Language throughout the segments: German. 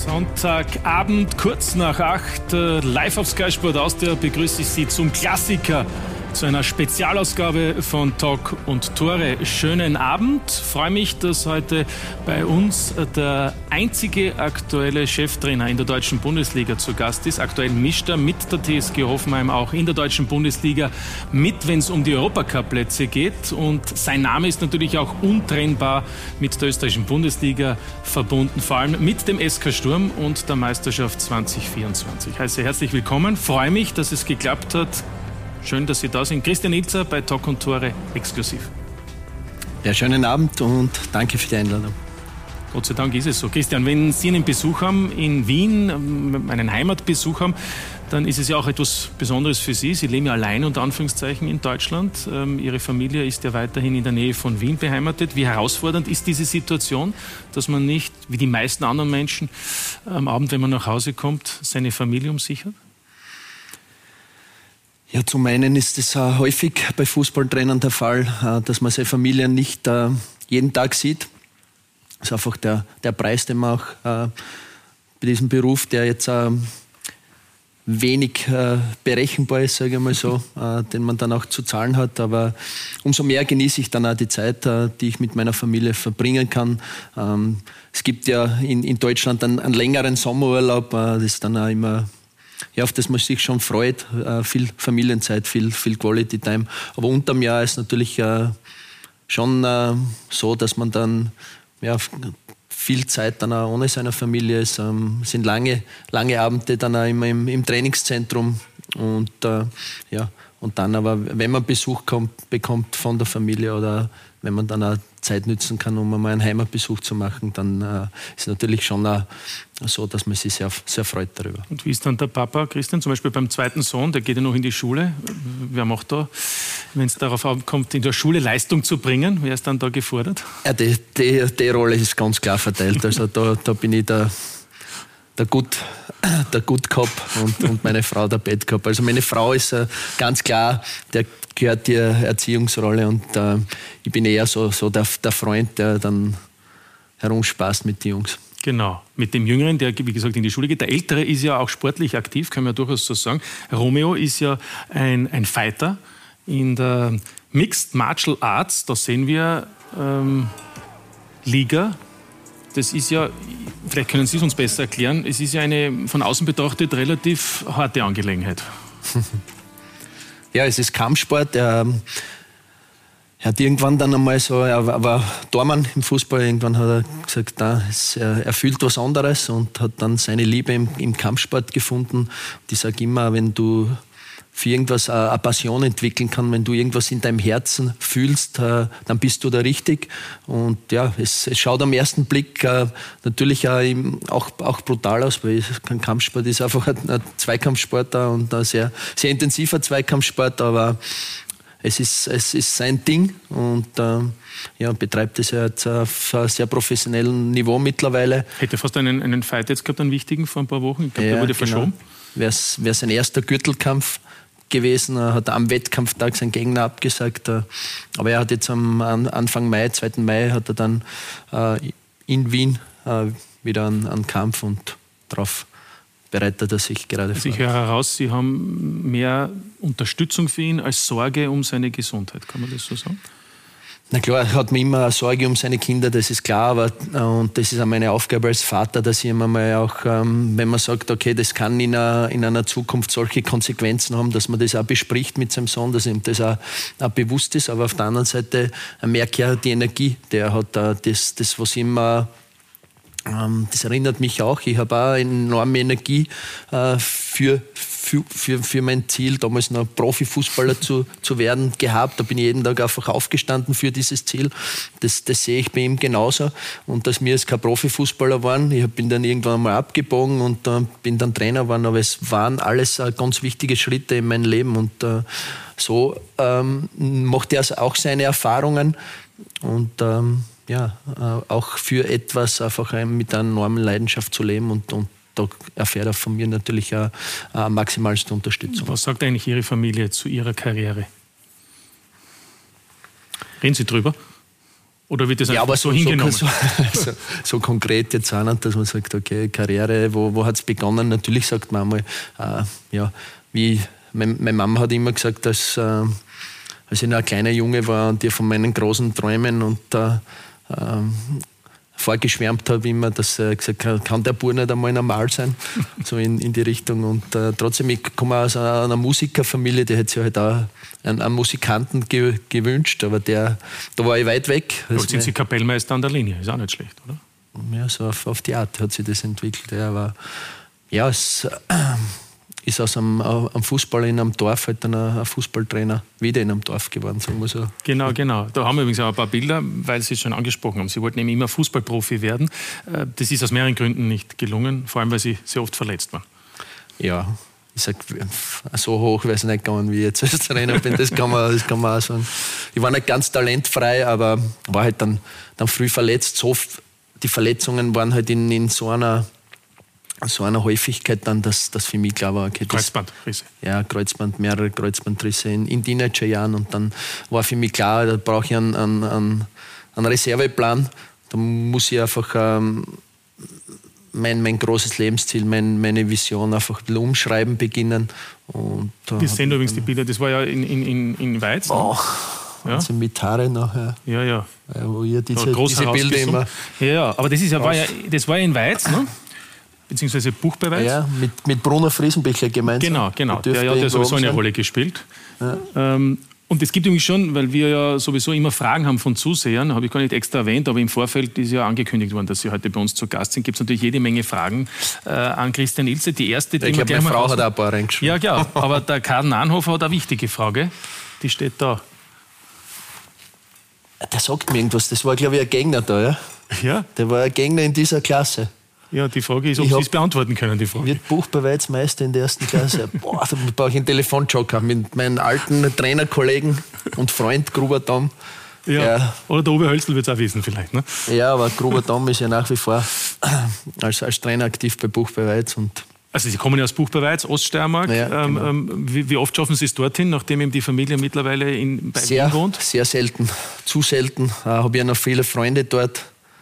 Sonntagabend, kurz nach 8, live auf Sky Sport Austria begrüße ich Sie zum Klassiker, zu einer Spezialausgabe von Talk und Tore. Schönen Abend. Freue mich, dass heute bei uns der einzige aktuelle Cheftrainer in der deutschen Bundesliga zu Gast ist. Aktuell mischt er mit der TSG Hoffenheim auch in der deutschen Bundesliga mit, wenn es um die Europacup-Plätze geht. Und sein Name ist natürlich auch untrennbar mit der österreichischen Bundesliga verbunden, vor allem mit dem SK Sturm und der Meisterschaft 2024. Ich heiße herzlich willkommen. Freue mich, dass es geklappt hat. Schön, dass Sie da sind. Christian Ilzer bei Talk und Tore exklusiv. Ja, schönen Abend und danke für die Einladung. Gott sei Dank ist es so. Christian, wenn Sie einen Besuch haben in Wien, einen Heimatbesuch haben, dann ist es ja auch etwas Besonderes für Sie. Sie leben ja allein unter Anführungszeichen in Deutschland. Ihre Familie ist ja weiterhin in der Nähe von Wien beheimatet. Wie herausfordernd ist diese Situation, dass man nicht, wie die meisten anderen Menschen, am Abend, wenn man nach Hause kommt, seine Familie umsichert? Ja, zum einen ist es häufig bei Fußballtrainern der Fall, dass man seine Familie nicht jeden Tag sieht. Das ist einfach der Preis, den man auch bei diesem Beruf, der jetzt wenig berechenbar ist, sage ich mal so, den man dann auch zu zahlen hat. Aber umso mehr genieße ich dann auch die Zeit, die ich mit meiner Familie verbringen kann. Es gibt ja in Deutschland einen längeren Sommerurlaub, das ist dann auch immer... Ja, auf das man sich schon freut, viel Familienzeit, viel Quality Time. Aber unterm Jahr ist natürlich schon so, dass man dann viel Zeit dann auch ohne seine Familie ist. Es sind lange Abende dann auch immer im Trainingszentrum und und dann aber, wenn man Besuch bekommt von der Familie oder wenn man dann auch Zeit nützen kann, um einmal einen Heimatbesuch zu machen, dann ist natürlich schon so, dass man sich sehr, sehr freut darüber. Und wie ist dann der Papa, Christian, zum Beispiel beim zweiten Sohn, der geht ja noch in die Schule. Wer macht da, wenn es darauf ankommt, in der Schule Leistung zu bringen? Wer ist dann da gefordert? Ja, die Rolle ist ganz klar verteilt. Also da bin ich der Good Cop und meine Frau der Bad Cop. Also meine Frau ist ganz klar, der gehört die Erziehungsrolle und ich bin eher so der Freund, der dann herumspaßt mit den Jungs. Genau, mit dem Jüngeren, der wie gesagt in die Schule geht. Der Ältere ist ja auch sportlich aktiv, kann man ja durchaus so sagen. Romeo ist ja ein Fighter in der Mixed Martial Arts. Da sehen wir Liga. Das ist ja, vielleicht können Sie es uns besser erklären, es ist ja eine von außen betrachtet relativ harte Angelegenheit. Ja, es ist Kampfsport. Er hat irgendwann dann einmal so, er war Tormann im Fußball, irgendwann hat er gesagt, er fühlt was anderes und hat dann seine Liebe im Kampfsport gefunden. Und ich sage immer, wenn du für irgendwas eine Passion entwickeln kann, wenn du irgendwas in deinem Herzen fühlst, dann bist du da richtig. Und ja, es schaut am ersten Blick natürlich auch brutal aus, weil kein Kampfsport ist einfach ein Zweikampfsport und ein sehr, sehr intensiver Zweikampfsport, aber es ist sein Ding und betreibt es ja jetzt auf einem sehr professionellen Niveau mittlerweile. Hätte fast einen Fight jetzt gehabt, einen wichtigen, vor ein paar Wochen. Ich glaube, der wurde verschoben. Wäre sein erster Gürtelkampf gewesen, hat am Wettkampftag seinen Gegner abgesagt. Aber er hat jetzt am Anfang Mai, 2. Mai, hat er dann in Wien wieder einen Kampf und darauf bereitet er sich gerade vor. Ich höre heraus, Sie haben mehr Unterstützung für ihn als Sorge um seine Gesundheit. Kann man das so sagen? Na klar, er hat mir immer Sorge um seine Kinder, das ist klar, und das ist auch meine Aufgabe als Vater, dass ich immer mal auch, wenn man sagt, okay, das kann in einer Zukunft solche Konsequenzen haben, dass man das auch bespricht mit seinem Sohn, dass ihm das auch bewusst ist, aber auf der anderen Seite merke ich auch die Energie, der hat das was immer. Das erinnert mich auch. Ich habe auch enorme Energie für mein Ziel, damals noch Profifußballer zu werden, gehabt. Da bin ich jeden Tag einfach aufgestanden für dieses Ziel. Das sehe ich bei ihm genauso. Und dass wir jetzt kein Profifußballer waren, ich bin dann irgendwann mal abgebogen und bin dann Trainer geworden, aber es waren alles ganz wichtige Schritte in meinem Leben. Und so macht er auch seine Erfahrungen und auch für etwas einfach mit einer enormen Leidenschaft zu leben und da erfährt er von mir natürlich auch maximalste Unterstützung. Was sagt eigentlich Ihre Familie zu Ihrer Karriere? Reden Sie drüber? Oder wird das einfach aber so hingenommen? So konkret jetzt auch nicht, dass man sagt, okay, Karriere, wo hat es begonnen? Natürlich sagt man einmal, meine Mama hat immer gesagt, dass als ich noch ein kleiner Junge war und ich von meinen großen Träumen und vorgeschwärmt habe immer, dass er gesagt hat, kann der Bub nicht einmal normal sein? So in die Richtung. Und trotzdem, ich komme aus einer Musikerfamilie, die hätte sich halt auch einen Musikanten gewünscht, aber da war ich weit weg. Jetzt sind Sie Kapellmeister an der Linie, ist auch nicht schlecht, oder? Ja, so auf die Art hat sich das entwickelt. Ja, aber ja, es ist aus einem Fußballer in einem Dorf halt dann ein Fußballtrainer wieder in einem Dorf geworden, sagen wir so. Genau. Da haben wir übrigens auch ein paar Bilder, weil Sie es schon angesprochen haben. Sie wollten eben immer Fußballprofi werden. Das ist aus mehreren Gründen nicht gelungen, vor allem, weil Sie sehr oft verletzt waren. Ja. Ich sage, so hoch wäre es nicht gegangen, wie ich jetzt als Trainer bin. Das kann man auch sagen. Ich war nicht ganz talentfrei, aber war halt dann früh verletzt. Die Verletzungen waren halt in so einer Häufigkeit dann, dass für mich klar war, okay, Kreuzbandrisse. Ja, mehrere Kreuzbandrisse in Teenagerjahren. Und dann war für mich klar, da brauche ich einen Reserveplan. Da muss ich einfach mein großes Lebensziel, meine Vision einfach ein bisschen umschreiben beginnen. Und wir sehen übrigens die Bilder, das war ja in Weiz. Oh, ja? Also mit Haare nachher. Ja. Wo ihr diese Bilder immer... Ja, aber das war ja in Weiz, ne? Beziehungsweise Buch bei Weiz. Ja, mit Bruno Friesenbichler gemeinsam. Genau. Der hat ja sowieso eine Rolle gespielt. Ja. Und es gibt irgendwie schon, weil wir ja sowieso immer Fragen haben von Zusehern, habe ich gar nicht extra erwähnt, aber im Vorfeld ist ja angekündigt worden, dass Sie heute bei uns zu Gast sind. Gibt es natürlich jede Menge Fragen an Christian Ilse. Die erste, die ich glaube, meine Frau hat auch ein paar reingeschrieben. Ja, klar. Aber der Karl Nahnhofer hat eine wichtige Frage. Die steht da. Der sagt mir irgendwas. Das war, glaube ich, ein Gegner da, ja? Ja. Der war ein Gegner in dieser Klasse. Ja, die Frage ist, ob Sie es beantworten können, die Frage. Wird Buch bei Weiz Meister in der ersten Klasse? Boah, da brauche ich einen Telefonjoker mit meinen alten Trainerkollegen und Freund Gruber Tom. Ja. Oder der Uwe Hölzl wird es auch wissen vielleicht, ne? Ja, aber Gruber Tom ist ja nach wie vor als Trainer aktiv bei Buch bei Weiz. Also Sie kommen ja aus Buch bei Weiz, Oststeiermark. Ja, genau. Wie oft schaffen Sie es dorthin, nachdem eben die Familie mittlerweile bei Wien wohnt? Sehr selten, zu selten. Habe ja noch viele Freunde dort.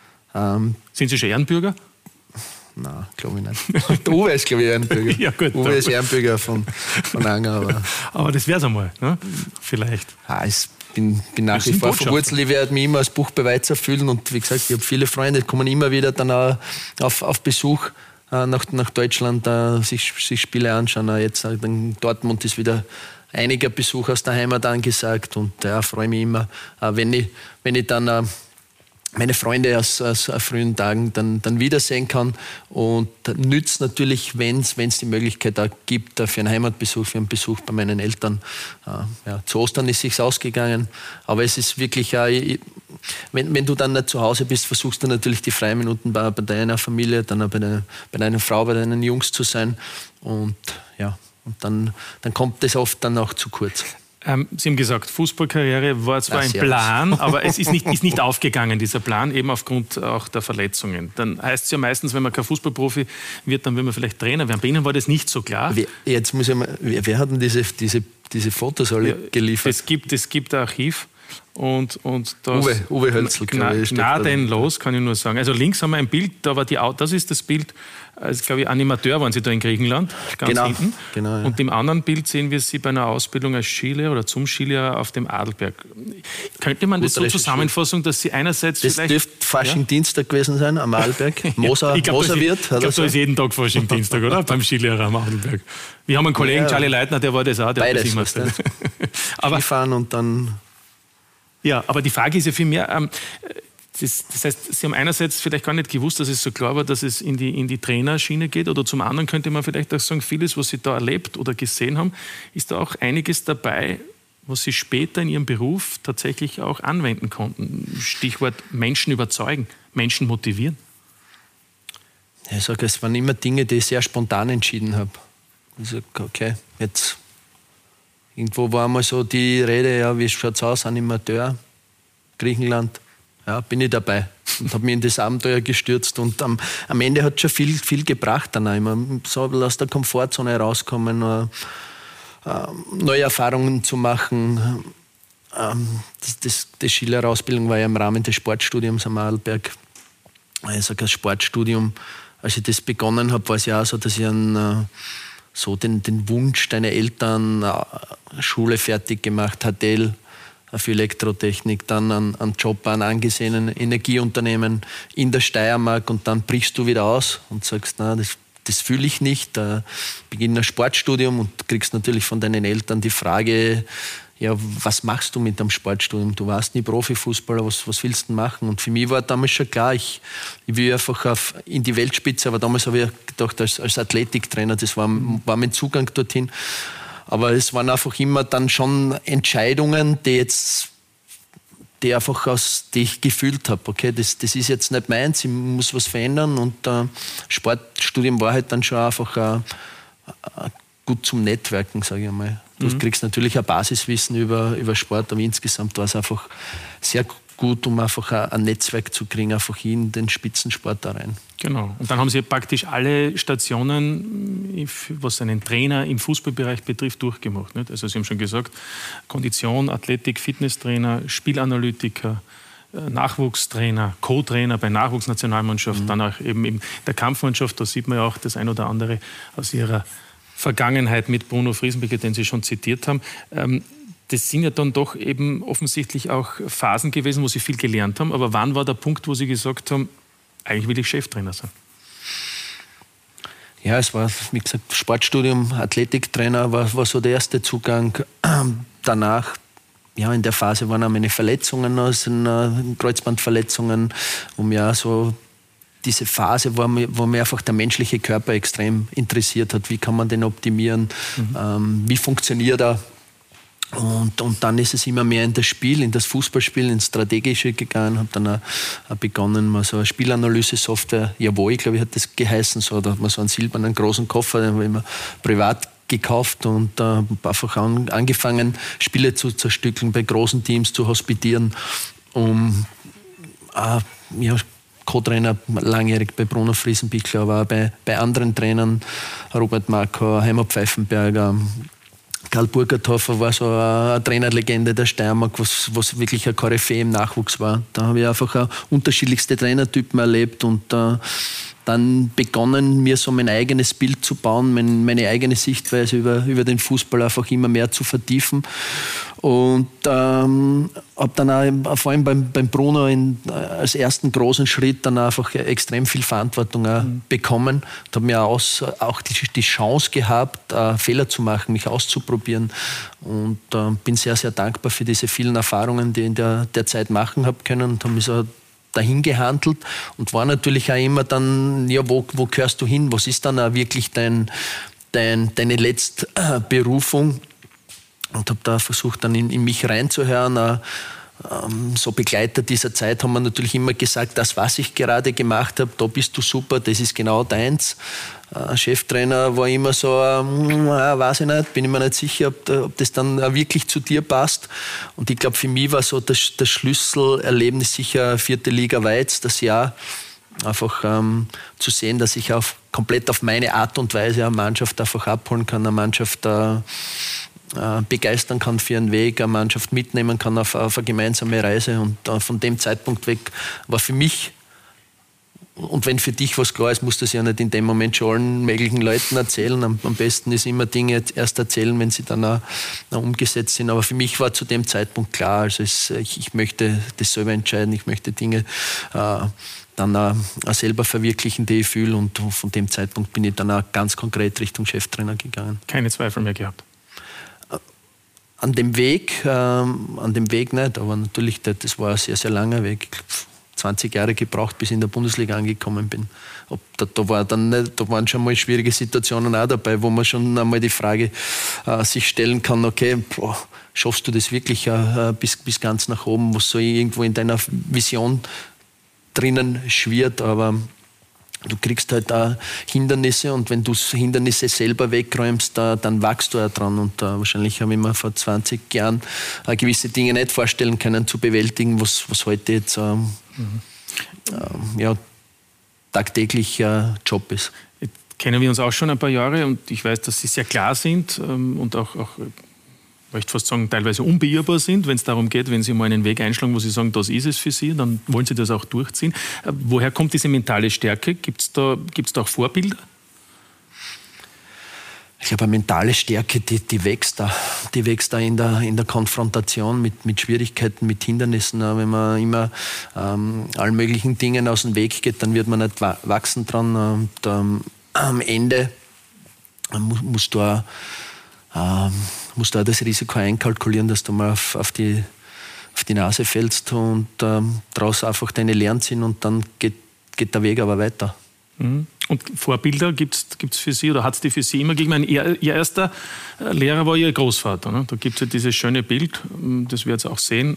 Sind Sie schon Ehrenbürger? Nein, glaube ich nicht. Der Uwe ist, glaube ich, Ehrenbürger. Ja, gut, Uwe ist Ehrenbürger von Anger. Aber das wäre es einmal, ne? Vielleicht. Ich bin nach wie vor verwurzelt. Ich werde mich immer als Buch bei Weiz fühlen. Und wie gesagt, ich habe viele Freunde, die kommen immer wieder dann auch auf Besuch nach Deutschland, sich Spiele anschauen. Jetzt in Dortmund ist wieder einiger Besuch aus der Heimat angesagt. Und ja, freue mich immer, wenn ich dann meine Freunde aus frühen Tagen dann wiedersehen kann. Und nützt natürlich, wenn es die Möglichkeit auch gibt, für einen Heimatbesuch, für einen Besuch bei meinen Eltern. Zu Ostern ist es sich ausgegangen. Aber es ist wirklich, wenn du dann nicht zu Hause bist, versuchst du natürlich die freien Minuten bei deiner Familie, dann auch bei deiner Frau, bei deinen Jungs zu sein. Und dann kommt das oft dann auch zu kurz. Sie haben gesagt, Fußballkarriere war zwar ein Plan, aber es ist nicht aufgegangen, dieser Plan, eben aufgrund auch der Verletzungen. Dann heißt es ja meistens, wenn man kein Fußballprofi wird, dann will man vielleicht Trainer werden. Bei Ihnen war das nicht so klar. Jetzt muss ich mal, wer hat denn diese Fotos alle geliefert? Es gibt ein Archiv. Und das Uwe Hölzl, gnadenlos, kann ich nur sagen. Also links haben wir ein Bild, das ist das Bild, als glaube ich Animateur waren Sie da in Griechenland, ganz hinten. Genau, ja. Und im anderen Bild sehen wir Sie bei einer Ausbildung als Skilehrer oder zum Skilehrer auf dem Adelberg. Könnte man das so zusammenfassen, dass Sie einerseits das vielleicht... Das dürfte Fasching-Dienstag gewesen sein am Adelberg. Moser wird. Ich glaube, da ist jeden Tag Fasching-Dienstag, oder? Beim Skilehrer am Adelberg. Wir haben einen Kollegen, Charlie Leitner, der war das auch. Der beides, hat das immer aber Skifahren und dann... Ja, aber die Frage ist ja viel mehr, das heißt, Sie haben einerseits vielleicht gar nicht gewusst, dass es so klar war, dass es in die Trainerschiene geht, oder zum anderen könnte man vielleicht auch sagen, vieles, was Sie da erlebt oder gesehen haben, ist da auch einiges dabei, was Sie später in Ihrem Beruf tatsächlich auch anwenden konnten. Stichwort Menschen überzeugen, Menschen motivieren. Ich sage, es waren immer Dinge, die ich sehr spontan entschieden habe. Ich sage, okay, jetzt... Irgendwo war mal so die Rede, ja, wie schaut es aus, Animateur, Griechenland, ja, bin ich dabei. Und habe mich in das Abenteuer gestürzt. Und am Ende hat es schon viel gebracht dann auch immer. So aus der Komfortzone herauskommen, neue Erfahrungen zu machen, die Schillerausbildung war ja im Rahmen des Sportstudiums am Arlberg. Ich sage, das Sportstudium, als ich das begonnen habe, war es ja auch so, dass ich den Wunsch deiner Eltern, Schule fertig gemacht, HTL für Elektrotechnik, dann einen Job an angesehenen Energieunternehmen in der Steiermark, und dann brichst du wieder aus und sagst, na, das fühle ich nicht. Beginn ein Sportstudium und kriegst natürlich von deinen Eltern die Frage, ja, was machst du mit dem Sportstudium? Du warst nie Profifußballer, was willst du machen? Und für mich war damals schon klar, ich will einfach in die Weltspitze, aber damals habe ich gedacht, als Athletiktrainer, das war mein Zugang dorthin. Aber es waren einfach immer dann schon Entscheidungen, die ich gefühlt habe. Okay, das ist jetzt nicht meins, ich muss was verändern. Und Sportstudium war halt dann schon einfach gut zum Networken, sage ich einmal. Du kriegst natürlich ein Basiswissen über Sport, aber insgesamt war es einfach sehr gut, um einfach ein Netzwerk zu kriegen, einfach in den Spitzensport da rein. Genau. Und dann haben Sie praktisch alle Stationen, was einen Trainer im Fußballbereich betrifft, durchgemacht. Nicht? Also Sie haben schon gesagt, Kondition, Athletik, Fitnesstrainer, Spielanalytiker, Nachwuchstrainer, Co-Trainer bei Nachwuchsnationalmannschaft, dann auch eben in der Kampfmannschaft. Da sieht man ja auch das ein oder andere aus Ihrer Vergangenheit mit Bruno Friesenbecker, den Sie schon zitiert haben. Das sind ja dann doch eben offensichtlich auch Phasen gewesen, wo Sie viel gelernt haben. Aber wann war der Punkt, wo Sie gesagt haben, eigentlich will ich Cheftrainer sein? Ja, es war, wie gesagt, Sportstudium, Athletiktrainer war so der erste Zugang. Danach, ja, in der Phase waren auch meine Verletzungen, Kreuzbandverletzungen, wo mir auch so diese Phase, wo mir einfach der menschliche Körper extrem interessiert hat. Wie kann man den optimieren? Wie funktioniert er? Und dann ist es immer mehr in das Spiel, in das Fußballspiel, ins Strategische gegangen. Habe dann auch begonnen, mal so eine Spielanalyse-Software, Jawohl, glaube ich, hat das geheißen. So, da hat man so einen silbernen großen Koffer, den habe ich mir privat gekauft und einfach angefangen, Spiele zu zerstückeln, bei großen Teams zu hospitieren, um Co-Trainer langjährig bei Bruno Friesenbichler, aber auch bei anderen Trainern, Robert Markau, Heimo Pfeifenberger, Karl Burgerthofer war so eine Trainerlegende der Steiermark, was wirklich eine Koryphäe im Nachwuchs war. Da habe ich einfach auch unterschiedlichste Trainertypen erlebt und dann begonnen, mir so mein eigenes Bild zu bauen, meine eigene Sichtweise über den Fußball einfach immer mehr zu vertiefen. Und habe dann auch, vor allem beim Bruno als ersten großen Schritt dann einfach extrem viel Verantwortung bekommen. Und habe mir auch die Chance gehabt, Fehler zu machen, mich auszuprobieren. Und bin sehr, sehr dankbar für diese vielen Erfahrungen, die ich in der Zeit machen habe können, und habe mich so dahin gehandelt und war natürlich auch immer dann, ja, wo gehörst du hin? Was ist dann auch wirklich deine letzte Berufung? Und habe da versucht, dann in mich reinzuhören. So Begleiter dieser Zeit haben mir natürlich immer gesagt, das, was ich gerade gemacht habe, da bist du super, das ist genau deins. Cheftrainer war immer so, weiß ich nicht, bin ich mir nicht sicher, ob das dann wirklich zu dir passt. Und ich glaube, für mich war so das Schlüsselerlebnis sicher 4. Liga Weiz, das Jahr, einfach zu sehen, dass ich komplett auf meine Art und Weise eine Mannschaft einfach abholen kann, eine Mannschaft begeistern kann für einen Weg, eine Mannschaft mitnehmen kann auf eine gemeinsame Reise. Und von dem Zeitpunkt weg war für mich, und wenn für dich was klar ist, musst du es ja nicht in dem Moment schon allen möglichen Leuten erzählen. Am besten ist immer Dinge erst erzählen, wenn sie dann auch umgesetzt sind. Aber für mich war zu dem Zeitpunkt klar, also ich möchte das selber entscheiden, ich möchte Dinge dann auch selber verwirklichen, die ich fühle. Und von dem Zeitpunkt bin ich dann auch ganz konkret Richtung Cheftrainer gegangen. Keine Zweifel mehr gehabt? An dem Weg nicht, aber natürlich, das war ein sehr, sehr langer Weg. Ich glaube, 20 Jahre gebraucht, bis ich in der Bundesliga angekommen bin. Da waren schon mal schwierige Situationen auch dabei, wo man schon einmal die Frage sich stellen kann, okay, schaffst du das wirklich bis ganz nach oben, was so irgendwo in deiner Vision drinnen schwirrt, aber du kriegst halt auch Hindernisse, und wenn du Hindernisse selber wegräumst, dann wachst du ja dran. Und wahrscheinlich habe ich mir vor 20 Jahren gewisse Dinge nicht vorstellen können zu bewältigen, was heute jetzt tagtäglich Job ist. Jetzt kennen wir uns auch schon ein paar Jahre, und ich weiß, dass Sie sehr klar sind und auch möchte fast sagen, teilweise unbeirrbar sind, wenn es darum geht, wenn Sie mal einen Weg einschlagen, wo Sie sagen, das ist es für Sie, dann wollen Sie das auch durchziehen. Woher kommt diese mentale Stärke? Gibt's da auch Vorbilder? Ich glaube, eine mentale Stärke, die wächst da. Die wächst da in der Konfrontation mit Schwierigkeiten, mit Hindernissen. Wenn man immer allen möglichen Dingen aus dem Weg geht, dann wird man nicht wachsen dran. Und am Ende musst du auch das Risiko einkalkulieren, dass du mal auf die Nase fällst und daraus einfach deine Lehren ziehen und dann geht der Weg aber weiter. Und Vorbilder gibt's für Sie oder hat es die für Sie immer gegeben? Ihr erster Lehrer war Ihr Großvater. Ne? Da gibt es ja dieses schöne Bild, das wir jetzt auch sehen.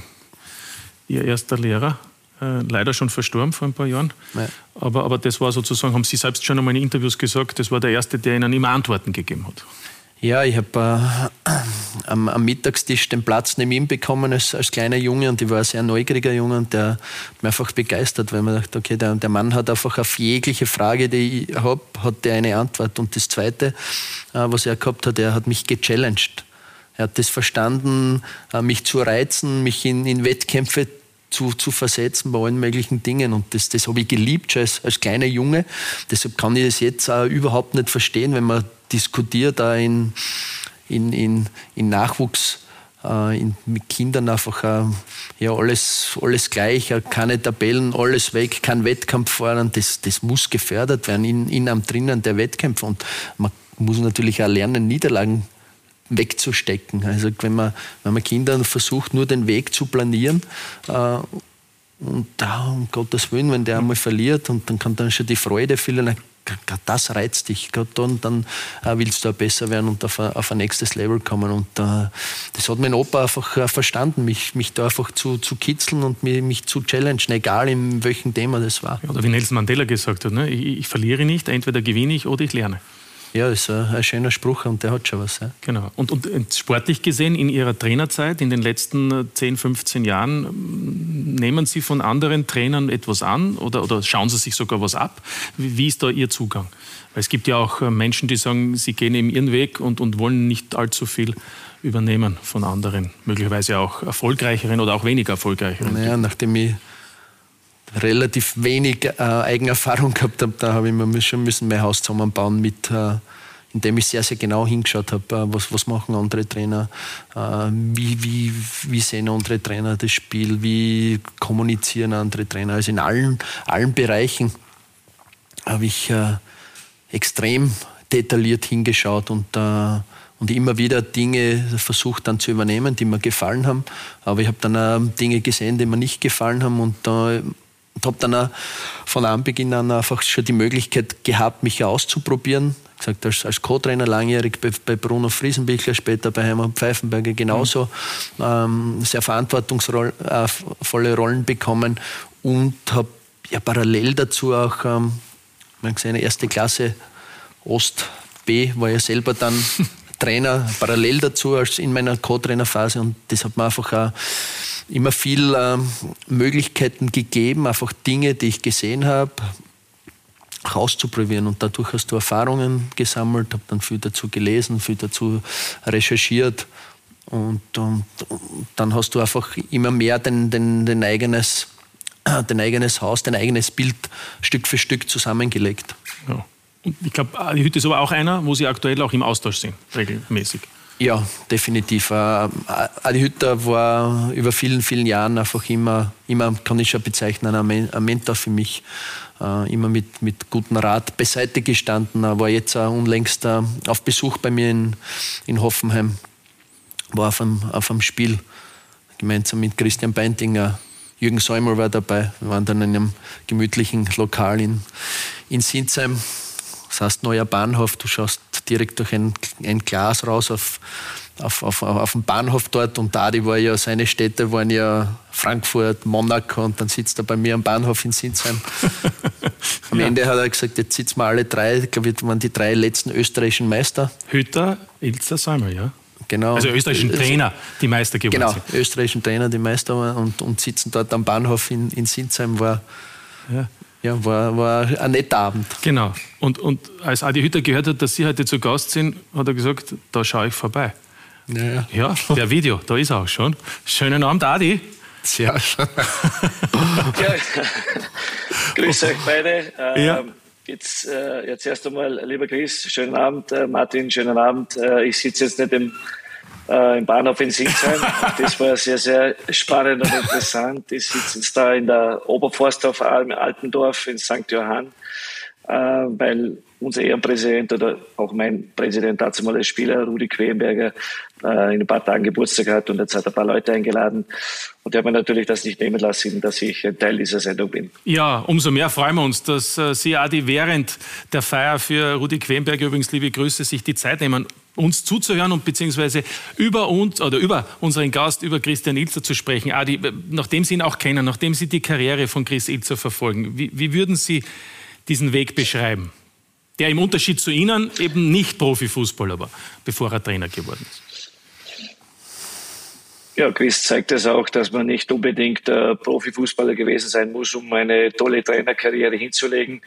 Ihr erster Lehrer, leider schon verstorben vor ein paar Jahren. Ja. Aber das war sozusagen, haben Sie selbst schon einmal in Interviews gesagt, das war der Erste, der Ihnen immer Antworten gegeben hat. Ja, ich habe am Mittagstisch den Platz neben ihm bekommen als kleiner Junge und ich war ein sehr neugieriger Junge und der hat mich einfach begeistert, weil man dachte, okay, der Mann hat einfach auf jegliche Frage, die ich habe, hat der eine Antwort. Und das Zweite, was er gehabt hat, er hat mich gechallenged. Er hat das verstanden, mich zu reizen, mich in Wettkämpfe zu versetzen bei allen möglichen Dingen. Und das habe ich geliebt schon als kleiner Junge. Deshalb kann ich das jetzt auch überhaupt nicht verstehen, wenn man diskutiert da in Nachwuchs, mit Kindern einfach alles gleich, keine Tabellen, alles weg, kein Wettkampf fahren. Das muss gefördert werden in einem drinnen, der Wettkämpfe. Und man muss natürlich auch lernen, Niederlagen wegzustecken. Also wenn man Kindern versucht, nur den Weg zu planieren, und da, um Gottes Willen, wenn der einmal verliert und dann kann dann schon die Freude fehlen, das reizt dich, dann willst du auch besser werden und auf ein nächstes Level kommen. Und das hat mein Opa einfach verstanden, mich da einfach zu kitzeln und mich zu challengen, egal in welchem Thema das war. Ja, oder wie Nelson Mandela gesagt hat, ne? Ich verliere nicht, entweder gewinne ich oder ich lerne. Ja, das ist ein schöner Spruch und der hat schon was. Ja. Genau. Und sportlich gesehen, in Ihrer Trainerzeit, in den letzten 10, 15 Jahren, nehmen Sie von anderen Trainern etwas an oder schauen Sie sich sogar was ab? Wie ist da Ihr Zugang? Weil es gibt ja auch Menschen, die sagen, sie gehen eben ihren Weg und wollen nicht allzu viel übernehmen von anderen. Möglicherweise auch erfolgreicheren oder auch weniger erfolgreicheren. Naja, nachdem ich relativ wenig Eigenerfahrung gehabt habe, da habe ich mir schon mein Haus zusammenbauen, indem ich sehr, sehr genau hingeschaut habe, was machen andere Trainer, wie sehen andere Trainer das Spiel, wie kommunizieren andere Trainer. Also in allen Bereichen habe ich extrem detailliert hingeschaut und immer wieder Dinge versucht dann zu übernehmen, die mir gefallen haben. Aber ich habe dann auch Dinge gesehen, die mir nicht gefallen haben und habe dann auch von Anbeginn an einfach schon die Möglichkeit gehabt, mich auszuprobieren. Ich gesagt, als Co-Trainer langjährig bei Bruno Friesenbichler, später bei Heimann Pfeifenberger genauso sehr verantwortungsvolle Rollen bekommen und habe ja parallel dazu auch man gesehen, erste Klasse Ost B war ja selber dann Trainer, parallel dazu als in meiner Co-Trainer-Phase und das hat mir einfach auch immer viel Möglichkeiten gegeben, einfach Dinge, die ich gesehen habe, auch auszuprobieren und dadurch hast du Erfahrungen gesammelt, habe dann viel dazu gelesen, viel dazu recherchiert und dann hast du einfach immer mehr dein eigenes Haus, dein eigenes Bild Stück für Stück zusammengelegt. Ja. Und ich glaube, Adi Hütter ist aber auch einer, wo Sie aktuell auch im Austausch sind, regelmäßig. Ja, definitiv. Adi Hütter war über vielen, vielen Jahren einfach immer kann ich schon bezeichnen, ein Mentor für mich. Immer mit gutem Rat beiseite gestanden. Er war jetzt unlängst auf Besuch bei mir in Hoffenheim. War auf einem Spiel gemeinsam mit Christian Beintinger. Jürgen Säumel war dabei. Wir waren dann in einem gemütlichen Lokal in Sinsheim. Das heißt, neuer Bahnhof, du schaust direkt durch ein Glas raus auf den Bahnhof dort und Adi war ja, seine Städte waren ja Frankfurt, Monaco und dann sitzt er bei mir am Bahnhof in Sinsheim. Am Ende hat er gesagt, jetzt sitzen wir alle drei, ich glaube, wir waren die 3 letzten österreichischen Meister. Hütter, Ilzer, Säumel, ja? Genau. Also österreichischen Trainer, die Meister geworden sind. Genau, österreichischen Trainer, die Meister waren und sitzen dort am Bahnhof in Sinsheim war... Ja, war ein netter Abend. Genau. Und als Adi Hütter gehört hat, dass Sie heute zu Gast sind, hat er gesagt, da schaue ich vorbei. Ja, der Video, da ist er auch schon. Schönen Abend, Adi. Sehr schön. Ja, grüß euch beide. Ja. Jetzt erst einmal, lieber Chris, schönen Abend. Martin, schönen Abend. Ich sitze jetzt nicht im Bahnhof in Sinsheim. Das war sehr, sehr spannend und interessant. Ich sitze jetzt da in der Oberforsthof Altendorf in St. Johann, weil unser Ehrenpräsident oder auch mein Präsident, dazu mal als Spieler, Rudi Quenberger, in ein paar Tagen Geburtstag hat und jetzt hat er ein paar Leute eingeladen. Und der hat mir natürlich das nicht nehmen lassen, dass ich ein Teil dieser Sendung bin. Ja, umso mehr freuen wir uns, dass Sie, Adi, während der Feier für Rudi Quenberger, übrigens liebe Grüße, sich die Zeit nehmen, uns zuzuhören und beziehungsweise über uns oder über unseren Gast, über Christian Ilzer zu sprechen. Adi, nachdem Sie ihn auch kennen, nachdem Sie die Karriere von Chris Ilzer verfolgen, wie würden Sie diesen Weg beschreiben? Der im Unterschied zu Ihnen eben nicht Profifußballer war, bevor er Trainer geworden ist. Ja, Chris zeigt es auch, dass man nicht unbedingt Profifußballer gewesen sein muss, um eine tolle Trainerkarriere hinzulegen.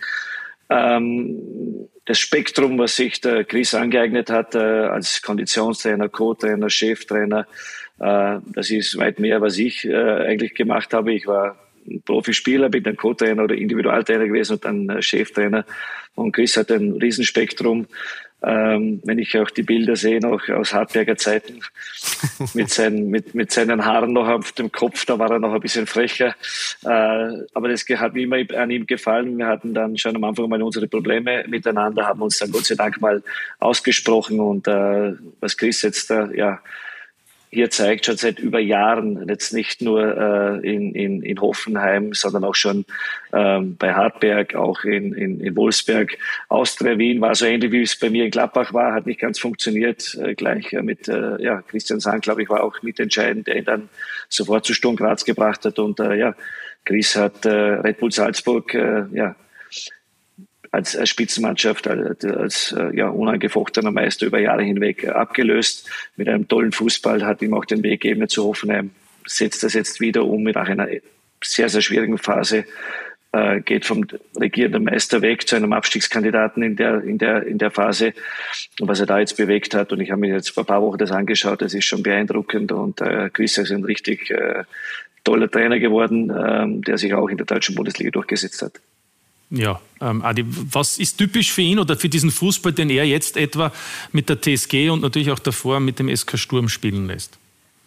Das Spektrum, was sich der Chris angeeignet hat als Konditionstrainer, Co-Trainer, Cheftrainer, das ist weit mehr, was ich eigentlich gemacht habe. Ich war Profispieler, bin dann Co-Trainer oder Individualtrainer gewesen und dann Cheftrainer. Und Chris hat ein Riesenspektrum. Wenn ich auch die Bilder sehe, noch aus Hartberger Zeiten, mit seinen Haaren noch auf dem Kopf, da war er noch ein bisschen frecher. Aber das hat mir immer an ihm gefallen. Wir hatten dann schon am Anfang mal unsere Probleme miteinander, haben uns dann Gott sei Dank mal ausgesprochen. Und was Chris jetzt hier zeigt, schon seit über Jahren, jetzt nicht nur in Hoffenheim, sondern auch schon bei Hartberg, auch in Wolfsberg. Austria Wien war so ähnlich, wie es bei mir in Gladbach war, hat nicht ganz funktioniert. Gleich mit Christian Sand, glaube ich, war auch mitentscheidend, der ihn dann sofort zu Sturm Graz gebracht hat. Und Chris hat Red Bull Salzburg als Spitzenmannschaft, als unangefochtener Meister über Jahre hinweg abgelöst. Mit einem tollen Fußball, hat ihm auch den Weg gegeben zu Hoffenheim. Setzt das jetzt wieder um nach einer sehr, sehr schwierigen Phase. Geht vom regierenden Meister weg zu einem Abstiegskandidaten in der Phase. Und was er da jetzt bewegt hat, und ich habe mir jetzt vor ein paar Wochen das angeschaut, das ist schon beeindruckend. Und Chris ist ein richtig toller Trainer geworden, der sich auch in der deutschen Bundesliga durchgesetzt hat. Ja, Adi, was ist typisch für ihn oder für diesen Fußball, den er jetzt etwa mit der TSG und natürlich auch davor mit dem SK Sturm spielen lässt?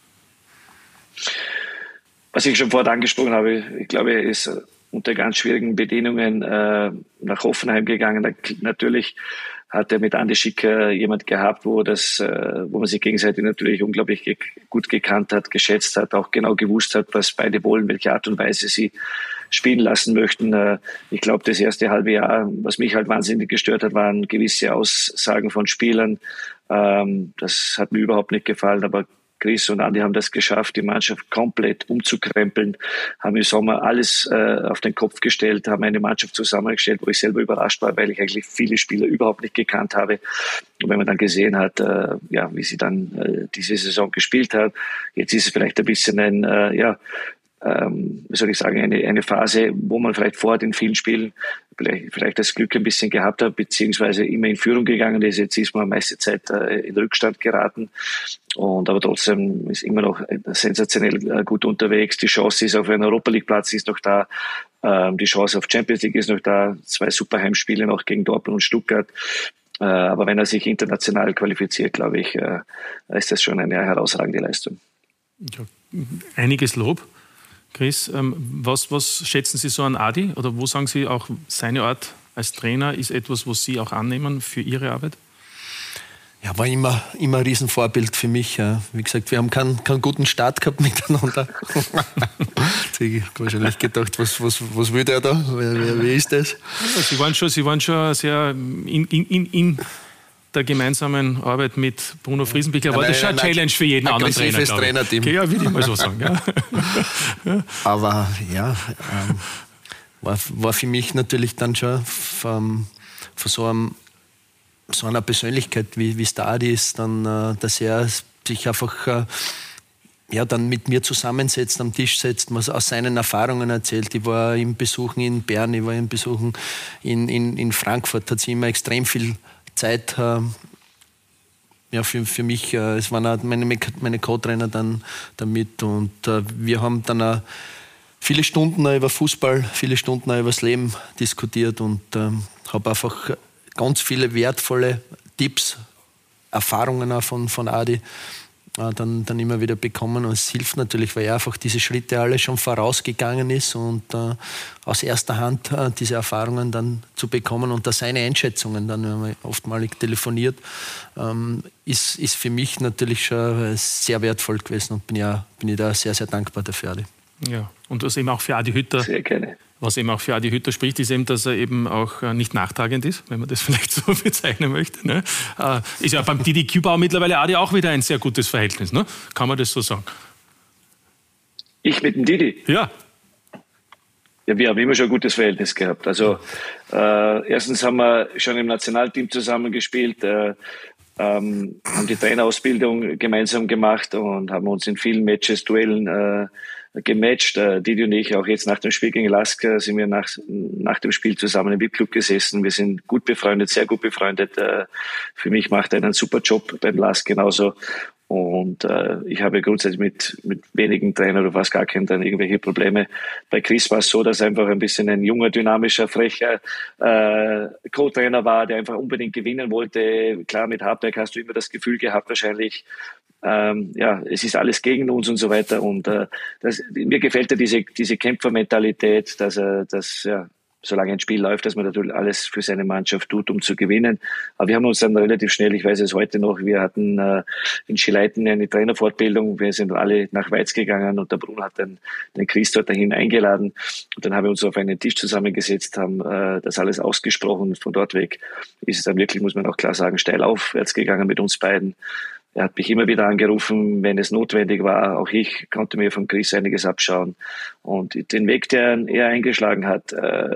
Was ich schon vorhin angesprochen habe, ich glaube, er ist unter ganz schwierigen Bedingungen nach Hoffenheim gegangen. Natürlich hat er mit Andi Schicker jemand gehabt, wo man sich gegenseitig natürlich unglaublich gut gekannt hat, geschätzt hat, auch genau gewusst hat, was beide wollen, welche Art und Weise sie spielen lassen möchten. Ich glaube, das erste halbe Jahr, was mich halt wahnsinnig gestört hat, waren gewisse Aussagen von Spielern. Das hat mir überhaupt nicht gefallen, aber Chris und Andi haben das geschafft, die Mannschaft komplett umzukrempeln, haben im Sommer alles auf den Kopf gestellt, haben eine Mannschaft zusammengestellt, wo ich selber überrascht war, weil ich eigentlich viele Spieler überhaupt nicht gekannt habe. Und wenn man dann gesehen hat, wie sie dann diese Saison gespielt hat, jetzt ist es vielleicht ein bisschen eine Phase, wo man vielleicht vorher in vielen Spielen vielleicht das Glück ein bisschen gehabt hat, beziehungsweise immer in Führung gegangen ist. Jetzt ist man meiste Zeit in Rückstand geraten. Aber trotzdem ist immer noch sensationell gut unterwegs. Die Chance ist auf einen Europa-League-Platz ist noch da. Die Chance auf Champions League ist noch da. 2 super Heimspiele noch gegen Dortmund und Stuttgart. Aber wenn er sich international qualifiziert, glaube ich, ist das schon eine herausragende Leistung. Ja, einiges Lob. Chris, was schätzen Sie so an Adi? Oder wo sagen Sie auch, seine Art als Trainer ist etwas, was Sie auch annehmen für Ihre Arbeit? Ja, war immer ein Riesenvorbild für mich. Wie gesagt, wir haben keinen guten Start gehabt miteinander. Ich habe wahrscheinlich gedacht, was will der da? Wie ist das? Ja, Sie waren schon sehr in der gemeinsamen Arbeit mit Bruno Friesenbichler. War das schon eine Challenge für jeden anderen Trainer? Trainerteam. Okay, ja, würde ich mal so sagen. Ja. Aber ja, war für mich natürlich dann schon von so einer Persönlichkeit, wie es der Adi ist, dann, dass er sich einfach dann mit mir zusammensetzt, am Tisch setzt, was aus seinen Erfahrungen erzählt. Ich war ihm besuchen in Bern, ich war ihm besuchen in Frankfurt, hat sie immer extrem viel Zeit für mich, es waren auch meine Co-Trainer dann damit und wir haben dann auch viele Stunden über Fußball, viele Stunden über das Leben diskutiert und habe einfach ganz viele wertvolle Tipps, Erfahrungen auch von Adi dann immer wieder bekommen. Und es hilft natürlich, weil er einfach diese Schritte alle schon vorausgegangen ist und aus erster Hand diese Erfahrungen dann zu bekommen und da seine Einschätzungen dann, wenn man oftmalig telefoniert, ist für mich natürlich schon sehr wertvoll gewesen und bin ich da sehr, sehr dankbar dafür, Adi. Ja, und was eben auch für Adi Hütter sehr gerne. Was eben auch für Adi Hütter spricht, ist eben, dass er eben auch nicht nachtragend ist, wenn man das vielleicht so bezeichnen möchte. Ne? Ist ja beim Didi Kübauer mittlerweile Adi auch wieder ein sehr gutes Verhältnis, ne? Kann man das so sagen? Ich mit dem Didi? Ja. Ja, wir haben immer schon ein gutes Verhältnis gehabt. Also erstens haben wir schon im Nationalteam zusammengespielt, haben die Trainerausbildung gemeinsam gemacht und haben uns in vielen Matches, Duellen gematcht. Didi und ich, auch jetzt nach dem Spiel gegen Lask, sind wir nach dem Spiel zusammen im VIP-Club gesessen. Wir sind gut befreundet, sehr gut befreundet. Für mich macht er einen super Job beim Lask genauso. Und ich habe grundsätzlich mit wenigen Trainern oder fast gar keinen dann irgendwelche Probleme. Bei Chris war es so, dass er einfach ein bisschen ein junger, dynamischer, frecher Co-Trainer war, der einfach unbedingt gewinnen wollte. Klar, mit Hartberg hast du immer das Gefühl gehabt, wahrscheinlich, es ist alles gegen uns und so weiter. Und mir gefällt ja diese Kämpfermentalität, dass solange ein Spiel läuft, dass man natürlich alles für seine Mannschaft tut, um zu gewinnen. Aber wir haben uns dann relativ schnell, ich weiß es heute noch, wir hatten in Schileiten eine Trainerfortbildung, wir sind alle nach Weiz gegangen und der Bruno hat den Chris dort dahin eingeladen und dann haben wir uns auf einen Tisch zusammengesetzt, haben das alles ausgesprochen und von dort weg ist es dann wirklich, muss man auch klar sagen, steil aufwärts gegangen mit uns beiden. Er hat mich immer wieder angerufen, wenn es notwendig war. Auch ich konnte mir von Chris einiges abschauen. Und den Weg, den er eingeschlagen hat,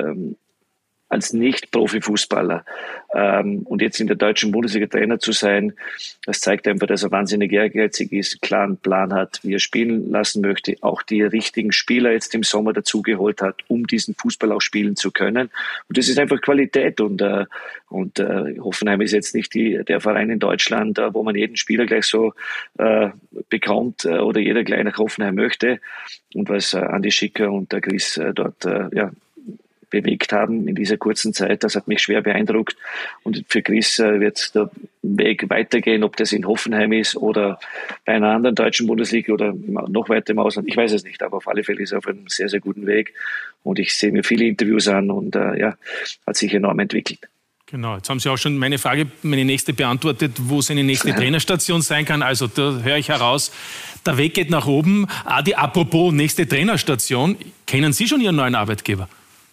als Nicht-Profi-Fußballer und jetzt in der deutschen Bundesliga Trainer zu sein, das zeigt einfach, dass er wahnsinnig ehrgeizig ist, einen klaren Plan hat, wie er spielen lassen möchte, auch die richtigen Spieler jetzt im Sommer dazugeholt hat, um diesen Fußball auch spielen zu können. Und das ist einfach Qualität und Hoffenheim ist jetzt nicht der Verein in Deutschland, wo man jeden Spieler gleich so bekommt oder jeder gleich nach Hoffenheim möchte. Und was Andi Schicker und der Chris dort bewegt haben in dieser kurzen Zeit. Das hat mich schwer beeindruckt. Und für Chris wird der Weg weitergehen, ob das in Hoffenheim ist oder bei einer anderen deutschen Bundesliga oder noch weiter im Ausland. Ich weiß es nicht, aber auf alle Fälle ist er auf einem sehr, sehr guten Weg. Und ich sehe mir viele Interviews an und hat sich enorm entwickelt. Genau, jetzt haben Sie auch schon meine nächste beantwortet, wo seine nächste Trainerstation sein kann. Also da höre ich heraus, der Weg geht nach oben. Adi, apropos nächste Trainerstation, kennen Sie schon Ihren neuen Arbeitgeber?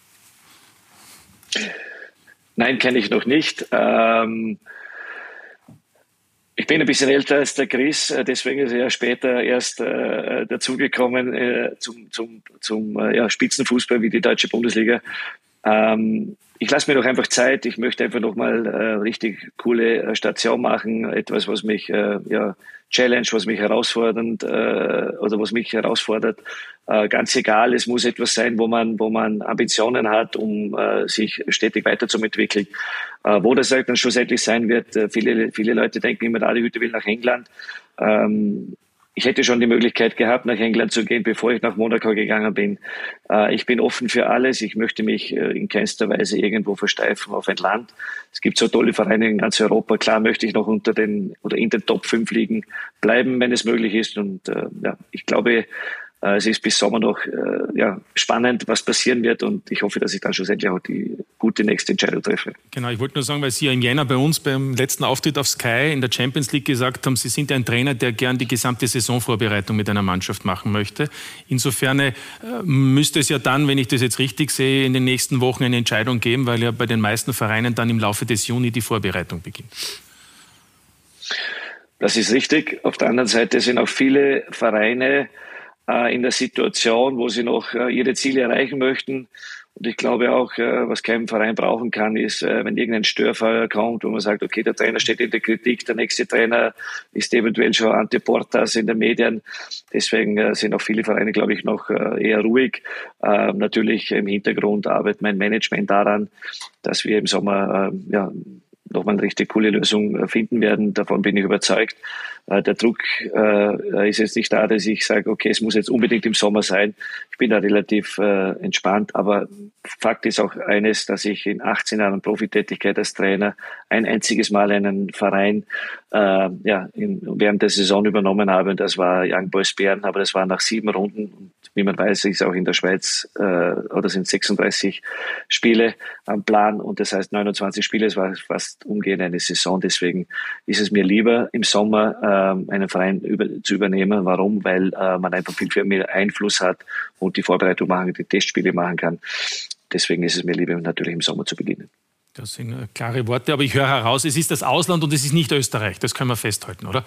Nein, kenne ich noch nicht. Ich bin ein bisschen älter als der Chris, deswegen ist er später erst dazugekommen zum Spitzenfußball wie die deutsche Bundesliga. Ich lasse mir doch einfach Zeit. Ich möchte einfach noch mal richtig coole Station machen, etwas, was mich challenge, was mich herausfordert. Ganz egal, es muss etwas sein, wo man Ambitionen hat, um sich stetig weiterzuentwickeln. Wo das dann schlussendlich sein wird, viele Leute denken immer, Adi Hütter will nach England. Ich hätte schon die Möglichkeit gehabt, nach England zu gehen, bevor ich nach Monaco gegangen bin. Ich bin offen für alles. Ich möchte mich in keinster Weise irgendwo versteifen auf ein Land. Es gibt so tolle Vereine in ganz Europa. Klar möchte ich noch in den Top 5 Ligen bleiben, wenn es möglich ist. Und ich glaube, es ist bis Sommer noch spannend, was passieren wird und ich hoffe, dass ich dann schlussendlich auch die gute nächste Entscheidung treffe. Genau, ich wollte nur sagen, weil Sie ja im Jänner bei uns beim letzten Auftritt auf Sky in der Champions League gesagt haben, Sie sind ja ein Trainer, der gern die gesamte Saisonvorbereitung mit einer Mannschaft machen möchte. Insofern müsste es ja dann, wenn ich das jetzt richtig sehe, in den nächsten Wochen eine Entscheidung geben, weil ja bei den meisten Vereinen dann im Laufe des Juni die Vorbereitung beginnt. Das ist richtig. Auf der anderen Seite sind auch viele Vereine in der Situation, wo sie noch ihre Ziele erreichen möchten. Und ich glaube auch, was kein Verein brauchen kann, ist, wenn irgendein Störfall kommt, wo man sagt, okay, der Trainer steht in der Kritik, der nächste Trainer ist eventuell schon ante portas in den Medien. Deswegen sind auch viele Vereine, glaube ich, noch eher ruhig. Natürlich im Hintergrund arbeitet mein Management daran, dass wir im Sommer nochmal eine richtig coole Lösung finden werden. Davon bin ich überzeugt. Der Druck ist jetzt nicht da, dass ich sage, okay, es muss jetzt unbedingt im Sommer sein. Ich bin da relativ entspannt, aber Fakt ist auch eines, dass ich in 18 Jahren Profitätigkeit als Trainer ein einziges Mal einen Verein während der Saison übernommen habe, und das war Young Boys Bern, aber das war nach 7 Runden, und wie man weiß, ist auch in der Schweiz oder sind 36 Spiele am Plan, und das heißt 29 Spiele, es war fast umgehend eine Saison, deswegen ist es mir lieber im Sommer einen Verein zu übernehmen. Warum? Weil man einfach viel mehr Einfluss hat und die Vorbereitung machen, die Testspiele machen kann. Deswegen ist es mir lieber, natürlich im Sommer zu beginnen. Das sind klare Worte, aber ich höre heraus, es ist das Ausland und es ist nicht Österreich. Das können wir festhalten, oder?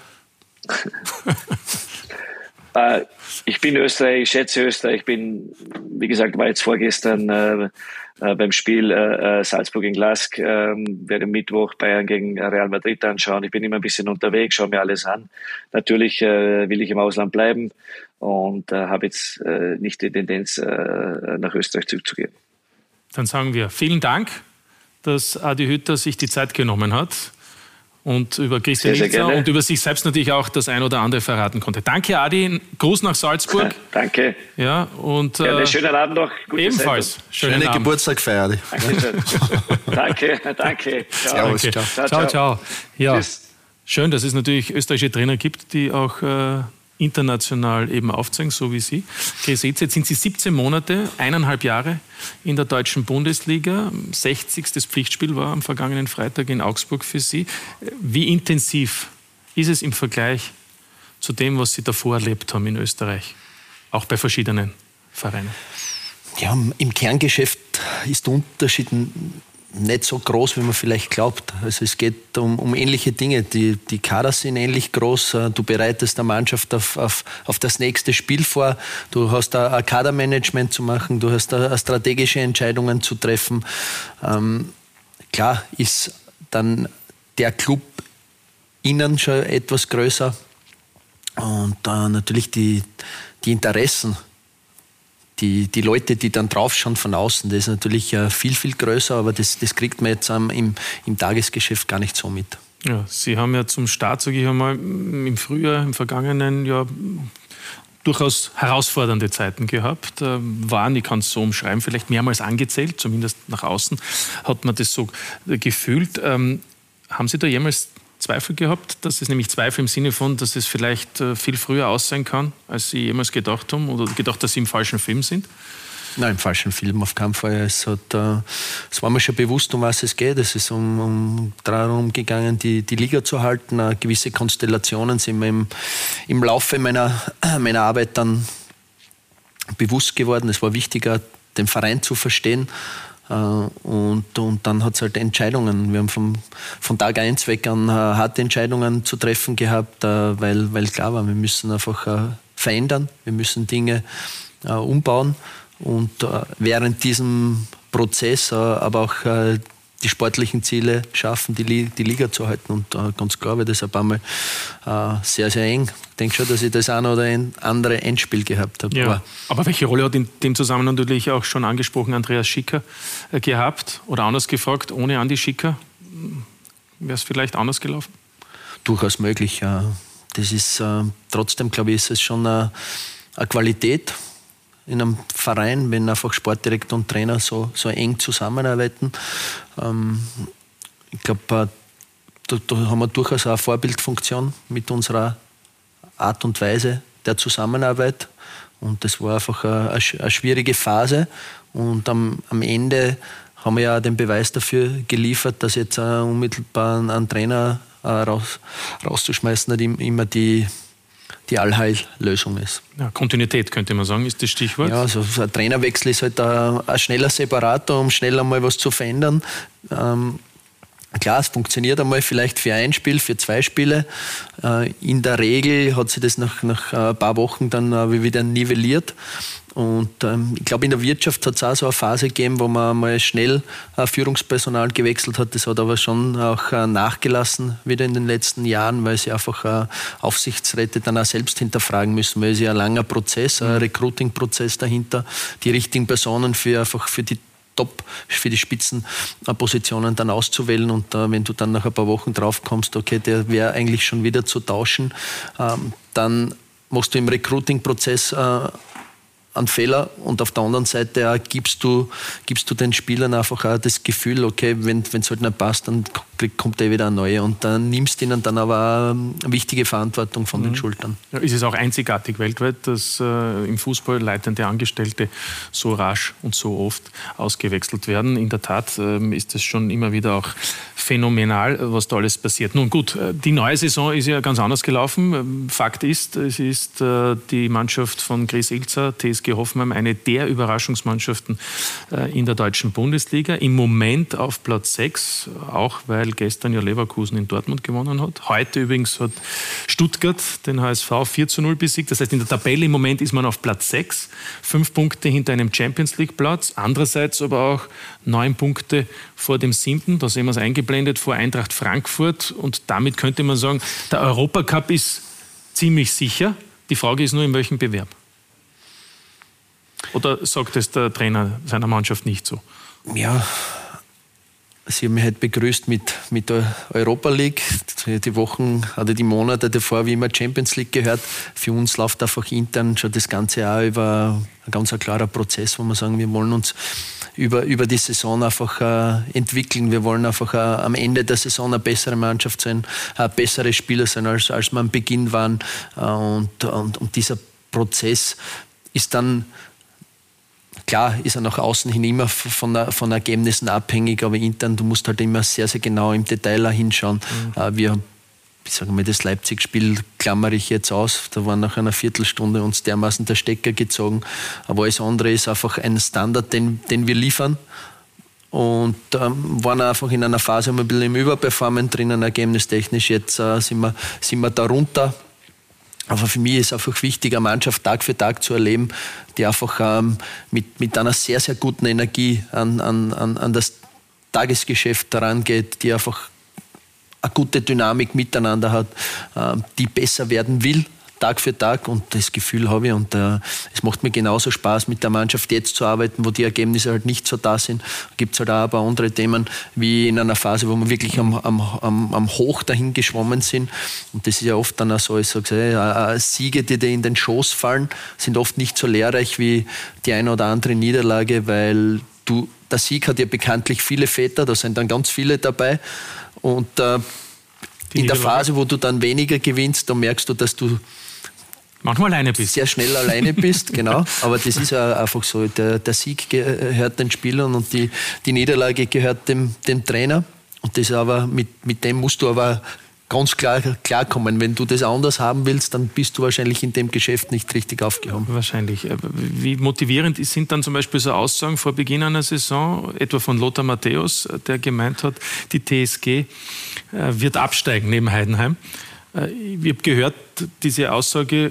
Ich bin Österreich, ich schätze Österreich. Ich bin, wie gesagt, war jetzt vorgestern beim Spiel Salzburg gegen Lask, werde Mittwoch Bayern gegen Real Madrid anschauen. Ich bin immer ein bisschen unterwegs, schaue mir alles an. Natürlich will ich im Ausland bleiben und habe jetzt nicht die Tendenz, nach Österreich zurückzugehen. Dann sagen wir vielen Dank, dass Adi Hütter sich die Zeit genommen hat und über Christian Ilzer und über sich selbst natürlich auch das ein oder andere verraten konnte. Danke, Adi. Gruß nach Salzburg. Danke. Ja, und einen schönen Abend noch. Ebenfalls. Schönen Geburtstag feiern. Danke. Ciao. Ciao. Ja, Tschüss. Schön, dass es natürlich österreichische Trainer gibt, die auch international eben aufzeigen, so wie Sie. Chris Ilzer, jetzt sind Sie 17 Monate, 1,5 Jahre in der deutschen Bundesliga. 60. Pflichtspiel war am vergangenen Freitag in Augsburg für Sie. Wie intensiv ist es im Vergleich zu dem, was Sie davor erlebt haben in Österreich, auch bei verschiedenen Vereinen? Ja, im Kerngeschäft ist der Unterschied nicht so groß, wie man vielleicht glaubt. Also es geht um ähnliche Dinge. Die Kader sind ähnlich groß. Du bereitest der Mannschaft auf das nächste Spiel vor. Du hast ein Kadermanagement zu machen. Du hast strategische Entscheidungen zu treffen. Klar ist dann der Club innen schon etwas größer. Und natürlich die Interessen. Die Leute, die dann draufschauen von außen, das ist natürlich viel, viel größer, aber das kriegt man jetzt im Tagesgeschäft gar nicht so mit. Ja, Sie haben ja zum Start, sage ich einmal, im Frühjahr, im vergangenen Jahr durchaus herausfordernde Zeiten gehabt. Waren, ich kann es so umschreiben, vielleicht mehrmals angezählt, zumindest nach außen hat man das so gefühlt. Haben Sie da jemals Zweifel gehabt, dass es nämlich Zweifel im Sinne von, dass es vielleicht viel früher aus sein kann, als Sie jemals gedacht haben oder gedacht, dass Sie im falschen Film sind? Nein, im falschen Film auf keinen Fall. Es war mir schon bewusst, um was es geht. Es ist darum gegangen, die Liga zu halten. Gewisse Konstellationen sind mir im Laufe meiner Arbeit dann bewusst geworden. Es war wichtiger, den Verein zu verstehen. Und dann hat es halt Entscheidungen. Wir haben von Tag 1 weg an harte Entscheidungen zu treffen gehabt, weil klar war, wir müssen einfach verändern, wir müssen Dinge umbauen und während diesem Prozess aber auch die sportlichen Ziele schaffen, die Liga zu halten. Und ganz klar wird das ein paar Mal sehr, sehr eng. Ich denke schon, dass ich das eine oder andere Endspiel gehabt habe. Ja. Aber welche Rolle hat in dem Zusammenhang natürlich auch schon angesprochen Andreas Schicker gehabt? Oder anders gefragt, ohne Andi Schicker, wäre es vielleicht anders gelaufen? Durchaus möglich. Das ist trotzdem, glaube ich, ist es schon eine Qualität in einem Verein, wenn einfach Sportdirektor und Trainer so eng zusammenarbeiten. Ich glaube, da haben wir durchaus eine Vorbildfunktion mit unserer Art und Weise der Zusammenarbeit. Und das war einfach eine schwierige Phase. Und am Ende haben wir ja den Beweis dafür geliefert, dass jetzt unmittelbar einen Trainer rauszuschmeißen nicht immer die Allheillösung ist. Ja, Kontinuität könnte man sagen, ist das Stichwort. Ja, also ein Trainerwechsel ist halt ein schneller Separator, um schneller mal was zu verändern. Klar, es funktioniert einmal vielleicht für ein Spiel, für 2 Spiele. In der Regel hat sich das nach ein paar Wochen dann wieder nivelliert. Und ich glaube, in der Wirtschaft hat es auch so eine Phase gegeben, wo man mal schnell Führungspersonal gewechselt hat. Das hat aber schon auch nachgelassen wieder in den letzten Jahren, weil sie einfach Aufsichtsräte dann auch selbst hinterfragen müssen, weil es ja ein langer Prozess, ein Recruiting-Prozess dahinter, die richtigen Personen für die Top für die Spitzenpositionen dann auszuwählen und wenn du dann nach ein paar Wochen drauf kommst, okay, der wäre eigentlich schon wieder zu tauschen, dann machst du im Recruiting-Prozess einen Fehler und auf der anderen Seite gibst du den Spielern einfach auch das Gefühl, okay, wenn es halt nicht passt, dann kommt wieder ein neuer und dann nimmst du ihnen dann aber eine wichtige Verantwortung von den Schultern. Ja, ist es auch einzigartig weltweit, dass im Fußball leitende Angestellte so rasch und so oft ausgewechselt werden? In der Tat ist es schon immer wieder auch phänomenal, was da alles passiert. Nun gut, die neue Saison ist ja ganz anders gelaufen. Fakt ist, es ist die Mannschaft von Chris Ilzer, TSG Hoffenheim, eine der Überraschungsmannschaften in der deutschen Bundesliga. Im Moment auf Platz 6, auch weil gestern ja Leverkusen in Dortmund gewonnen hat. Heute übrigens hat Stuttgart den HSV 4:0 besiegt. Das heißt, in der Tabelle im Moment ist man auf Platz 6, 5 Punkte hinter einem Champions-League-Platz. Andererseits aber auch 9 Punkte vor dem 7., da sehen wir es eingeblendet, vor Eintracht Frankfurt. Und damit könnte man sagen, der Europacup ist ziemlich sicher. Die Frage ist nur, in welchem Bewerb? Oder sagt es der Trainer seiner Mannschaft nicht so? Ja, Sie haben mich heute begrüßt mit der Europa League. Die Wochen oder die Monate davor wie immer Champions League gehört. Für uns läuft einfach intern schon das Ganze auch über ein ganz klarer Prozess, wo wir sagen, wir wollen uns über die Saison einfach entwickeln. Wir wollen einfach am Ende der Saison eine bessere Mannschaft sein, bessere Spieler sein, als wir am Beginn waren. Und dieser Prozess ist dann, klar ist er nach außen hin immer von Ergebnissen abhängig, aber intern, du musst halt immer sehr, sehr genau im Detail hinschauen. Ich sage mal, das Leipzig-Spiel klammere ich jetzt aus. Da war nach einer Viertelstunde uns dermaßen der Stecker gezogen. Aber alles andere ist einfach ein Standard, den wir liefern. Und waren einfach in einer Phase ein bisschen im Überperformen drinnen, ergebnistechnisch. Jetzt sind wir darunter. Aber für mich ist einfach wichtig, eine Mannschaft Tag für Tag zu erleben, die einfach mit einer sehr, sehr guten Energie an das Tagesgeschäft herangeht, die einfach eine gute Dynamik miteinander hat, die besser werden will, Tag für Tag. Und das Gefühl habe ich. Und es macht mir genauso Spaß, mit der Mannschaft jetzt zu arbeiten, wo die Ergebnisse halt nicht so da sind. Da gibt es halt auch ein paar andere Themen, wie in einer Phase, wo wir wirklich am Hoch dahin geschwommen sind. Und das ist ja oft dann auch so, ich sage, Siege, die dir in den Schoß fallen, sind oft nicht so lehrreich wie die eine oder andere Niederlage, weil der Sieg hat ja bekanntlich viele Väter, da sind dann ganz viele dabei. Und in der Phase, wo du dann weniger gewinnst, da merkst du, dass du manchmal alleine bist. Sehr schnell alleine bist, genau. Aber das ist ja einfach so. Der Sieg gehört den Spielern und die Niederlage gehört dem Trainer. Und das aber mit dem musst du aber ganz klarkommen. Wenn du das anders haben willst, dann bist du wahrscheinlich in dem Geschäft nicht richtig aufgehoben. Wahrscheinlich. Wie motivierend sind dann zum Beispiel so Aussagen vor Beginn einer Saison, etwa von Lothar Matthäus, der gemeint hat, die TSG wird absteigen neben Heidenheim. Ich habe gehört, diese Aussage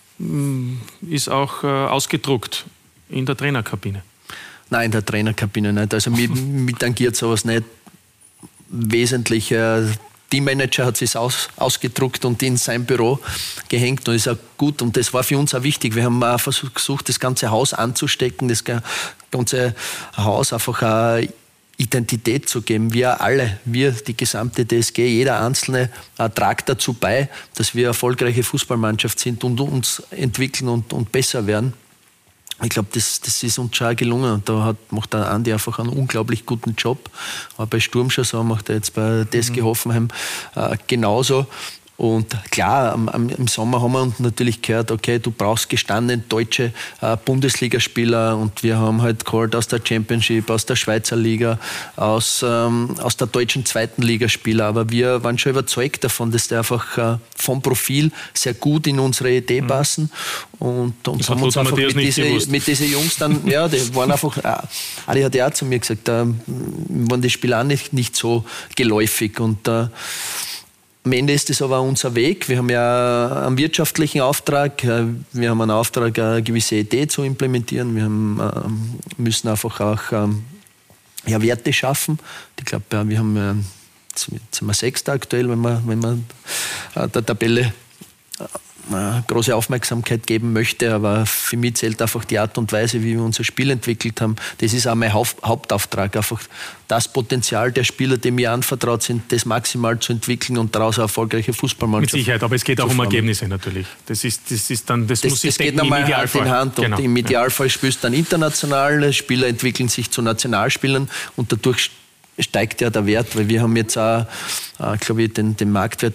ist auch ausgedruckt in der Trainerkabine. Nein, in der Trainerkabine nicht. Also mich tangiert sowas nicht wesentlich. Teammanager hat es ausgedruckt und in sein Büro gehängt und ist auch gut. Und das war für uns auch wichtig. Wir haben auch versucht, das ganze Haus anzustecken, das ganze Haus einfach eine Identität zu geben. Wir alle, die gesamte TSG, jeder Einzelne tragt dazu bei, dass wir eine erfolgreiche Fußballmannschaft sind und uns entwickeln und besser werden. Ich glaube, das ist uns schon gelungen und da macht der Andi einfach einen unglaublich guten Job. War bei Sturm schon so, macht er jetzt bei TSG Hoffenheim genauso. Und klar, im Sommer haben wir uns natürlich gehört, okay, du brauchst gestandene deutsche Bundesligaspieler und wir haben halt geholt aus der Championship, aus der Schweizer Liga, aus der deutschen zweiten Liga Spieler. Aber wir waren schon überzeugt davon, dass die einfach vom Profil sehr gut in unsere Idee passen. Und haben uns einfach mit diesen Jungs dann, ja, die waren einfach, Adi hat ja auch zu mir gesagt, waren die Spieler auch nicht so geläufig und am Ende ist das aber unser Weg. Wir haben ja einen wirtschaftlichen Auftrag. Wir haben einen Auftrag, eine gewisse Idee zu implementieren. Wir müssen einfach auch Werte schaffen. Ich glaube, wir haben jetzt sind wir 6. aktuell, wenn wir der Tabelle große Aufmerksamkeit geben möchte, aber für mich zählt einfach die Art und Weise, wie wir unser Spiel entwickelt haben. Das ist auch mein Hauptauftrag, einfach das Potenzial der Spieler, die mir anvertraut sind, das maximal zu entwickeln und daraus eine erfolgreiche Fußballmannschaft. Mit Sicherheit, aber es geht auch um Ergebnisse natürlich. Das muss sich decken im Idealfall. Hand in Hand und im Idealfall spielst du dann international, Spieler entwickeln sich zu Nationalspielern und dadurch steigt ja der Wert, weil wir haben jetzt auch, glaube ich, den Marktwert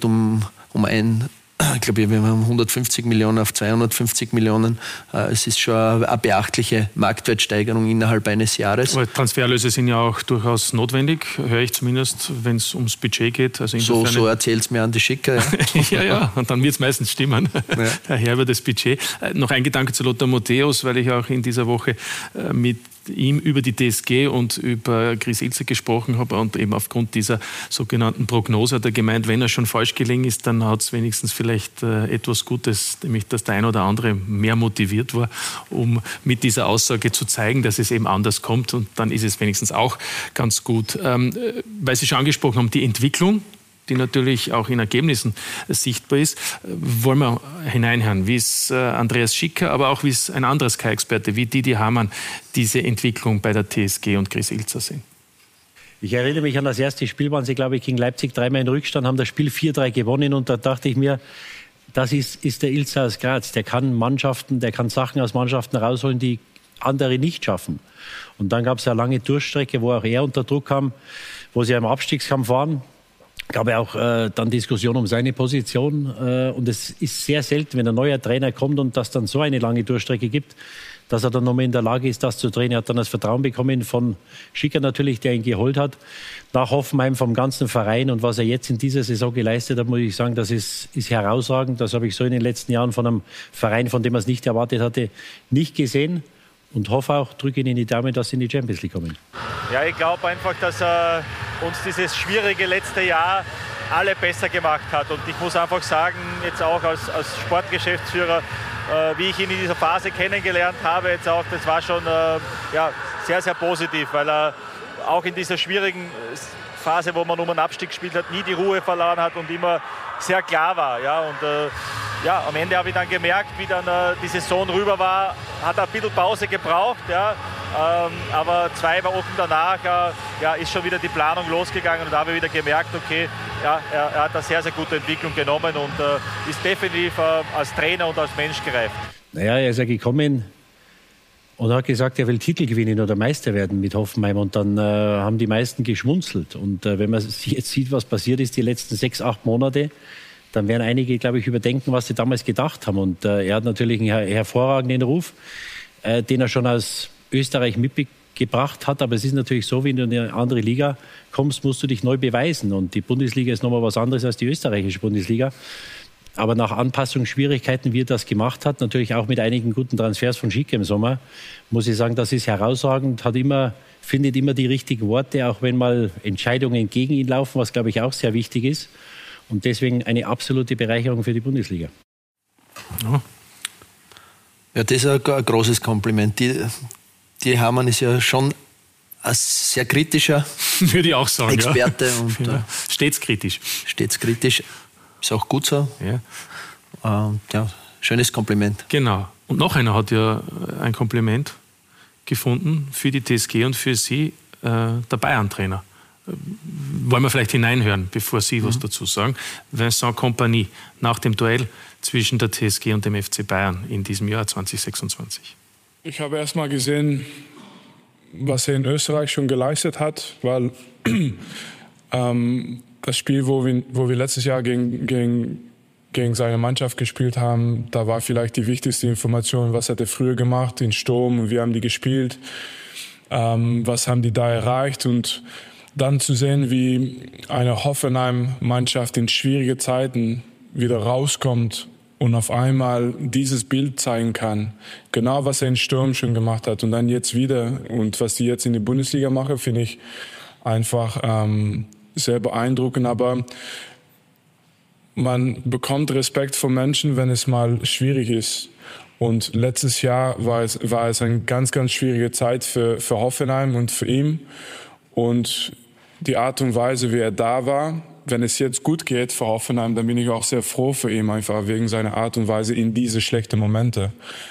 ich glaube, wir haben 150 Millionen auf 250 Millionen. Es ist schon eine beachtliche Marktwertsteigerung innerhalb eines Jahres. Aber Transferlöse sind ja auch durchaus notwendig, höre ich zumindest, wenn es ums Budget geht. Also so erzählt es mir Andi Schicker. Ja, und dann wird es meistens stimmen, daher über das Budget. Noch ein Gedanke zu Lothar Matthäus, weil ich auch in dieser Woche mit ihm über die TSG und über Chris Ilzer gesprochen habe und eben aufgrund dieser sogenannten Prognose hat er gemeint, wenn er schon falsch gelegen ist, dann hat es wenigstens vielleicht etwas Gutes, nämlich dass der ein oder andere mehr motiviert war, um mit dieser Aussage zu zeigen, dass es eben anders kommt und dann ist es wenigstens auch ganz gut. Weil Sie schon angesprochen haben, die Entwicklung, die natürlich auch in Ergebnissen sichtbar ist, wollen wir hineinhören, wie es Andreas Schicker, aber auch wie es ein anderer Sky-Experte wie Didi Hamann diese Entwicklung bei der TSG und Chris Ilzer sehen. Ich erinnere mich an das erste Spiel, waren sie, glaube ich, gegen Leipzig 3-mal in Rückstand, haben das Spiel 4-3 gewonnen und da dachte ich mir, das ist der Ilzer aus Graz. Der kann Sachen aus Mannschaften rausholen, die andere nicht schaffen. Und dann gab es eine lange Durchstrecke, wo auch er unter Druck kam, wo sie im Abstiegskampf waren. Gab ja auch dann Diskussion um seine Position und es ist sehr selten, wenn ein neuer Trainer kommt und das dann so eine lange Durchstrecke gibt, dass er dann nochmal in der Lage ist, das zu drehen. Er hat dann das Vertrauen bekommen von Schicker natürlich, der ihn geholt hat, nach Hoffenheim vom ganzen Verein und was er jetzt in dieser Saison geleistet hat, muss ich sagen, das ist herausragend. Das habe ich so in den letzten Jahren von einem Verein, von dem man es nicht erwartet hatte, nicht gesehen. Und hoffe auch, drücke Ihnen die Daumen, dass Sie in die Champions League kommen. Ja, ich glaube einfach, dass er uns dieses schwierige letzte Jahr alle besser gemacht hat. Und ich muss einfach sagen, jetzt auch als Sportgeschäftsführer, wie ich ihn in dieser Phase kennengelernt habe, jetzt auch, das war schon sehr, sehr positiv, weil er auch in dieser schwierigen Phase, wo man um einen Abstieg gespielt hat, nie die Ruhe verloren hat und immer sehr klar war. Ja, und am Ende habe ich dann gemerkt, wie dann die Saison rüber war, hat er ein bisschen Pause gebraucht, ja, aber 2 Wochen danach ist schon wieder die Planung losgegangen und da habe ich wieder gemerkt, okay, ja, er hat eine sehr, sehr gute Entwicklung genommen und ist definitiv als Trainer und als Mensch gereift. Naja, er ist ja gekommen und hat gesagt, er will Titel gewinnen oder Meister werden mit Hoffenheim und dann haben die meisten geschmunzelt und wenn man jetzt sieht, was passiert ist die letzten 6-8 Monate, dann werden einige, glaube ich, überdenken, was sie damals gedacht haben. Und er hat natürlich einen hervorragenden Ruf, den er schon aus Österreich mitgebracht hat. Aber es ist natürlich so, wenn du in eine andere Liga kommst, musst du dich neu beweisen. Und die Bundesliga ist nochmal was anderes als die österreichische Bundesliga. Aber nach Anpassungsschwierigkeiten, wie er das gemacht hat, natürlich auch mit einigen guten Transfers von Schick im Sommer, muss ich sagen, das ist herausragend, findet immer die richtigen Worte, auch wenn mal Entscheidungen gegen ihn laufen, was, glaube ich, auch sehr wichtig ist. Und deswegen eine absolute Bereicherung für die Bundesliga. Ja, das ist ein großes Kompliment. Die Hamann ist ja schon ein sehr kritischer würde ich auch sagen, Experte. Ja. Und, stets kritisch. Stets kritisch. Ist auch gut so. Ja. Schönes Kompliment. Genau. Und noch einer hat ja ein Kompliment gefunden für die TSG und für Sie, der Bayern-Trainer. Wollen wir vielleicht hineinhören, bevor Sie was dazu sagen. Vincent Kompany nach dem Duell zwischen der TSG und dem FC Bayern in diesem Jahr 2026. Ich habe erst mal gesehen, was er in Österreich schon geleistet hat, weil das Spiel, wo wir letztes Jahr gegen seine Mannschaft gespielt haben, da war vielleicht die wichtigste Information, was hat er früher gemacht in Sturm und wie haben die gespielt, was haben die da erreicht und dann zu sehen, wie eine Hoffenheim-Mannschaft in schwierigen Zeiten wieder rauskommt und auf einmal dieses Bild zeigen kann. Genau, was er in Sturm schon gemacht hat und dann jetzt wieder. Und was die jetzt in der Bundesliga machen, finde ich einfach sehr beeindruckend. Aber man bekommt Respekt vor Menschen, wenn es mal schwierig ist. Und letztes Jahr war es eine ganz, ganz schwierige Zeit für Hoffenheim und für ihn. Und die Art und Weise, wie er da war, wenn es jetzt gut geht für Hoffenheim, dann bin ich auch sehr froh für ihn, einfach wegen seiner Art und Weise in diese schlechten Momente.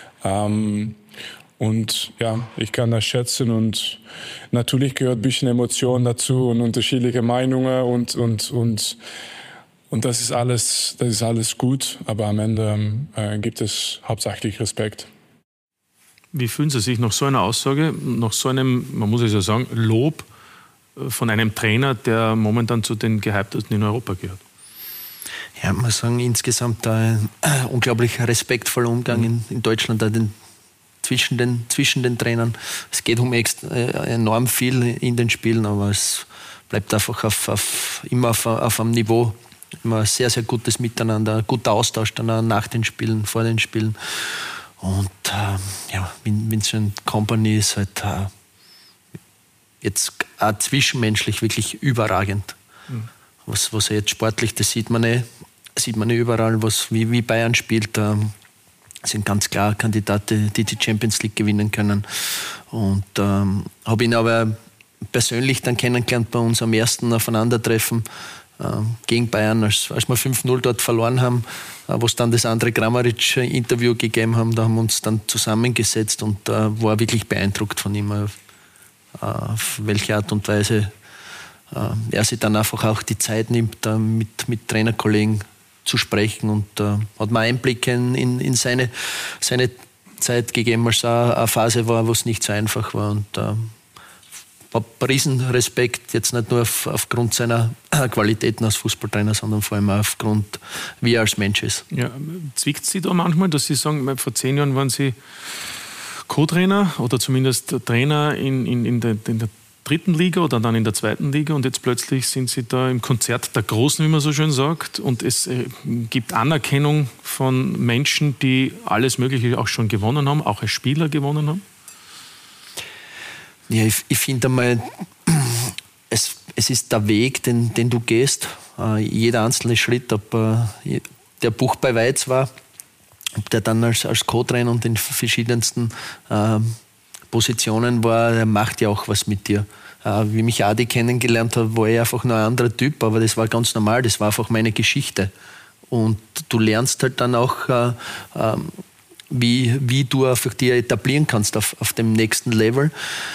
Und ja, ich kann das schätzen und natürlich gehört ein bisschen Emotion dazu und unterschiedliche Meinungen und das ist alles gut, aber am Ende gibt es hauptsächlich Respekt. Wie fühlen Sie sich nach so einer Aussage, nach so einem, man muss es ja sagen, Lob von einem Trainer, der momentan zu den gehyptesten in Europa gehört? Ja, man sagen insgesamt ein unglaublich respektvoller Umgang in Deutschland, zwischen den Trainern. Es geht enorm viel in den Spielen, aber es bleibt einfach immer auf einem Niveau. Immer sehr, sehr gutes Miteinander, guter Austausch dann nach den Spielen, vor den Spielen. Und Vincent Kompany ist halt jetzt auch zwischenmenschlich wirklich überragend. Was er jetzt sportlich, das sieht man überall, wie Bayern spielt. Sind ganz klar Kandidaten, die Champions League gewinnen können. Und habe ihn aber persönlich dann kennengelernt bei unserem ersten Aufeinandertreffen gegen Bayern, als wir 5-0 dort verloren haben, wo es dann das André Kramaric-Interview gegeben haben. Da haben wir uns dann zusammengesetzt und war wirklich beeindruckt von ihm, auf welche Art und Weise er sich dann einfach auch die Zeit nimmt, mit Trainerkollegen zu sprechen und hat mir Einblicke in seine Zeit gegeben, als es eine Phase war, wo es nicht so einfach war. Und Riesenrespekt, jetzt nicht nur aufgrund seiner Qualitäten als Fußballtrainer, sondern vor allem aufgrund, wie er als Mensch ist. Ja, zwickt Sie da manchmal, dass Sie sagen, vor 10 Jahren waren Sie Co-Trainer oder zumindest Trainer in der 3. Liga oder dann in der 2. Liga und jetzt plötzlich sind Sie da im Konzert der Großen, wie man so schön sagt, und es gibt Anerkennung von Menschen, die alles Mögliche auch schon gewonnen haben, auch als Spieler gewonnen haben? Ja, ich finde einmal, es ist der Weg, den du gehst. Jeder einzelne Schritt, ob der Buch bei Weiz war, ob der dann als Co-Trainer und in verschiedensten Positionen war, der macht ja auch was mit dir. Wie mich Adi kennengelernt hat, war er einfach nur ein anderer Typ, aber das war ganz normal, das war einfach meine Geschichte. Und du lernst halt dann auch, wie du einfach dich etablieren kannst auf dem nächsten Level.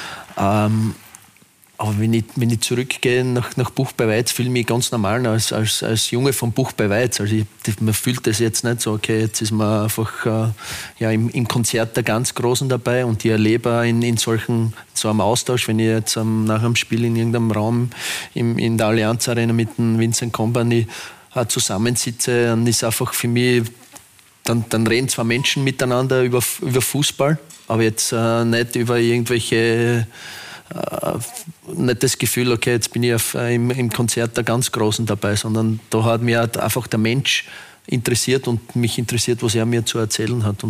Aber wenn ich zurückgehe nach Buch bei Weiz, fühle ich mich ganz normal als Junge von Buch bei Weiz. Also man fühlt das jetzt nicht so, okay, jetzt ist man einfach im Konzert der ganz Großen dabei und ich erlebe in so einem Austausch, wenn ich jetzt nach einem Spiel in irgendeinem Raum in der Allianz Arena mit dem Vincent Kompany zusammensitze, dann ist einfach für mich, dann reden zwei Menschen miteinander über Fußball, aber jetzt nicht über irgendwelche, nicht das Gefühl, okay, jetzt bin ich im Konzert der ganz Großen dabei, sondern da hat mich einfach der Mensch interessiert und mich interessiert, was er mir zu erzählen hat.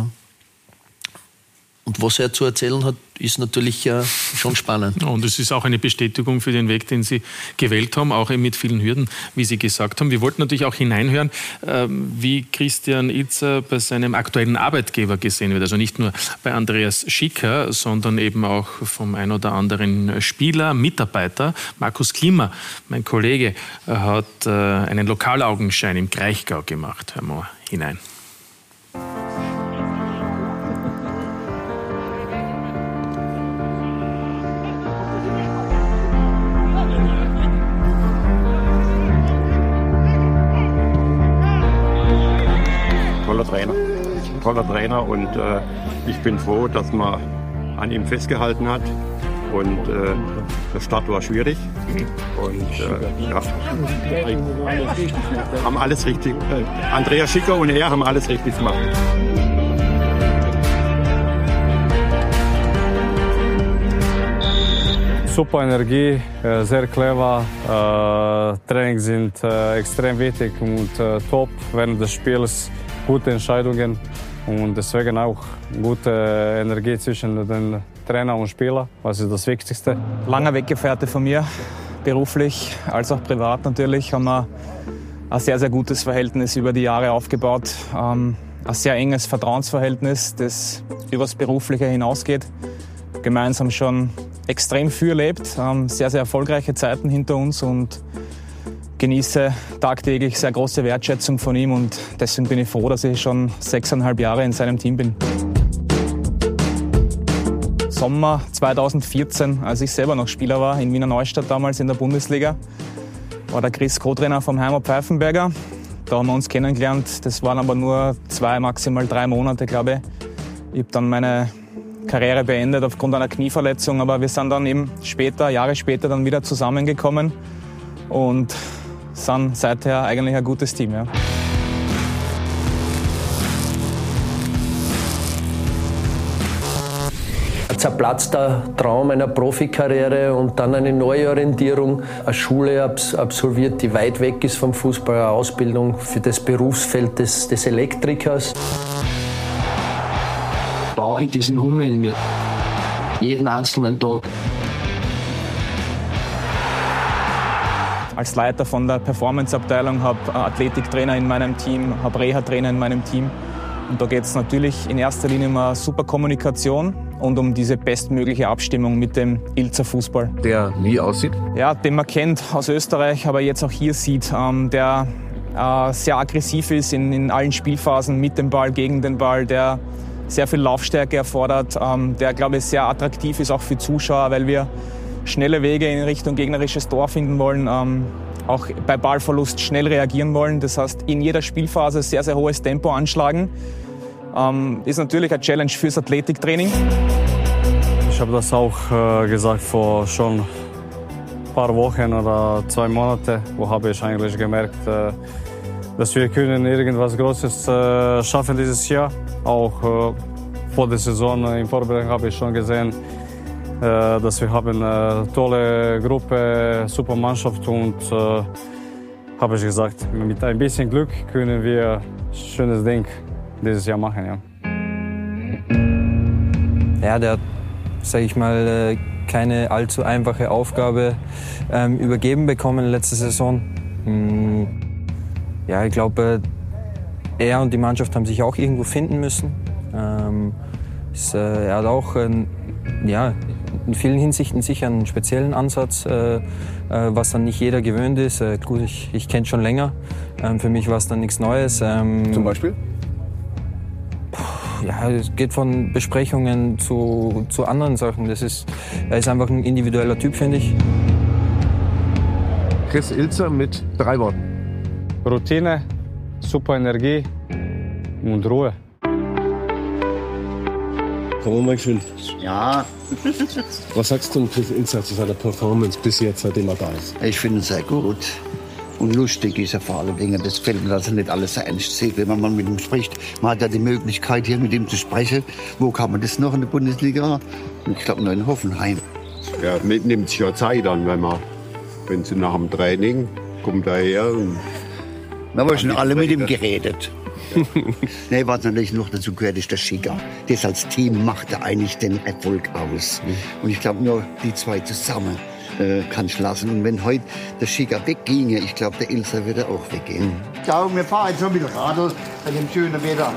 Und was er zu erzählen hat, ist natürlich schon spannend. Und es ist auch eine Bestätigung für den Weg, den Sie gewählt haben, auch mit vielen Hürden, wie Sie gesagt haben. Wir wollten natürlich auch hineinhören, wie Christian Ilzer bei seinem aktuellen Arbeitgeber gesehen wird. Also nicht nur bei Andreas Schicker, sondern eben auch vom ein oder anderen Spieler, Mitarbeiter. Markus Klimmer, mein Kollege, hat einen Lokalaugenschein im Kraichgau gemacht. Hören wir hinein. Toller Trainer und ich bin froh, dass man an ihm festgehalten hat und der Start war schwierig und haben alles richtig, Andreas Schicker und er haben alles richtig gemacht. Super Energie, sehr clever, Trainings sind extrem wichtig und top während des Spiels. Gute Entscheidungen und deswegen auch gute Energie zwischen den Trainer und Spieler. Was ist das Wichtigste? Langer Weggefährte von mir, beruflich als auch privat natürlich, haben wir ein sehr, sehr gutes Verhältnis über die Jahre aufgebaut. Ein sehr enges Vertrauensverhältnis, das über das Berufliche hinausgeht. Gemeinsam schon extrem viel erlebt, sehr, sehr erfolgreiche Zeiten hinter uns und genieße tagtäglich sehr große Wertschätzung von ihm und deswegen bin ich froh, dass ich schon 6,5 Jahre in seinem Team bin. Sommer 2014, als ich selber noch Spieler war, in Wiener Neustadt damals in der Bundesliga, war der Chris Co-Trainer vom Heimer Pfeifenberger. Da haben wir uns kennengelernt. Das waren aber nur 2, maximal 3 Monate, glaube ich. Ich habe dann meine Karriere beendet aufgrund einer Knieverletzung, aber wir sind dann eben Jahre später dann wieder zusammengekommen und sind seither eigentlich ein gutes Team. Ja. Zerplatzter Traum einer Profikarriere und dann eine Neuorientierung, eine Schule absolviert, die weit weg ist vom Fußball, eine Ausbildung für das Berufsfeld des Elektrikers. Brauche ich diesen Hunger in mir, jeden einzelnen Tag. Als Leiter von der Performance-Abteilung habe Athletiktrainer in meinem Team, habe Reha-Trainer in meinem Team. Und da geht es natürlich in erster Linie um eine super Kommunikation und um diese bestmögliche Abstimmung mit dem Ilzer Fußball. Der wie aussieht? Ja, den man kennt aus Österreich, aber jetzt auch hier sieht, der sehr aggressiv ist in allen Spielphasen, mit dem Ball, gegen den Ball, der sehr viel Laufstärke erfordert, der, glaube ich, sehr attraktiv ist auch für Zuschauer, weil wir schnelle Wege in Richtung gegnerisches Tor finden wollen, auch bei Ballverlust schnell reagieren wollen. Das heißt, in jeder Spielphase sehr, sehr hohes Tempo anschlagen. Ist natürlich eine Challenge fürs Athletiktraining. Ich habe das auch gesagt vor schon ein paar Wochen oder 2 Monate, wo habe ich eigentlich gemerkt, dass wir können irgendwas Großes schaffen dieses Jahr. Auch vor der Saison in Vorbereitung habe ich schon gesehen, dass wir haben eine tolle Gruppe, super Mannschaft und habe ich gesagt, mit ein bisschen Glück können wir ein schönes Ding dieses Jahr machen. Ja, der hat, sage ich mal, keine allzu einfache Aufgabe übergeben bekommen letzte Saison. Ja, ich glaube, er und die Mannschaft haben sich auch irgendwo finden müssen. Er hat auch in vielen Hinsichten sicher einen speziellen Ansatz, was dann nicht jeder gewöhnt ist. Gut, ich kenne es schon länger. Für mich war es dann nichts Neues. Zum Beispiel? Ja, es geht von Besprechungen zu anderen Sachen. Er ist einfach ein individueller Typ, finde ich. Chris Ilzer mit 3 Worten. Routine, super Energie und Ruhe. Kommen wir mal schön. Ja. Was sagst du Chris Ilzer zu seiner Performance bis jetzt, seitdem er da ist? Ich finde es sehr gut. Und lustig ist er vor allen Dingen. Das fällt mir, dass er nicht alles so ernst sieht, wenn man mal mit ihm spricht. Man hat ja die Möglichkeit, hier mit ihm zu sprechen. Wo kann man das noch in der Bundesliga? Ich glaube, nur in Hoffenheim. Ja, nimmt sich ja Zeit an, wenn sie nach dem Training kommt er her. Wir haben schon alle mit ihm geredet. Nee, was natürlich noch dazu gehört, ist der Schicker. Das als Team macht er eigentlich den Erfolg aus. Und ich glaube, nur die 2 zusammen kann ich lassen. Und wenn heute der Schicker wegginge, ich glaube, der Ilzer würde auch weggehen. Ja, wir fahren jetzt noch mit dem Radl bei dem schönen Wetter.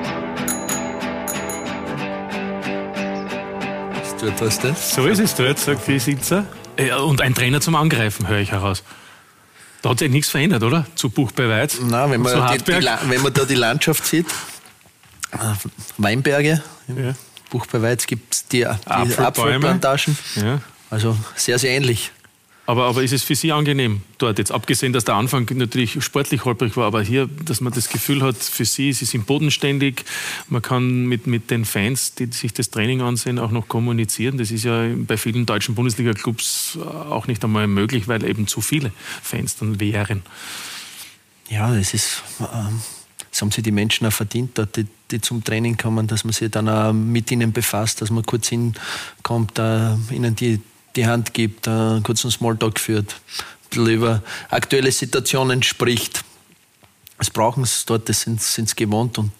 Ist dort was das? So ist es dort, sagt die Ilzer. Und ein Trainer zum Angreifen, höre ich heraus. Da hat sich nichts verändert, oder? Zu Buch bei Weiz. Nein, wenn man da die Landschaft sieht, Weinberge, im Buch bei Weiz gibt es die Apfelplantagen. Ja. Also sehr, sehr ähnlich. Aber ist es für Sie angenehm dort jetzt? Abgesehen, dass der Anfang natürlich sportlich holprig war, aber hier, dass man das Gefühl hat, für Sie sind bodenständig, man kann mit den Fans, die sich das Training ansehen, auch noch kommunizieren. Das ist ja bei vielen deutschen Bundesliga-Clubs auch nicht einmal möglich, weil eben zu viele Fans dann wären. Ja, das haben sich die Menschen auch verdient, dort, die zum Training kommen, dass man sich dann auch mit ihnen befasst, dass man kurz hinkommt, ihnen die Hand gibt, kurz einen Smalltalk führt, ein bisschen über aktuelle Situationen spricht. Das brauchen sie dort, das sind sie gewohnt und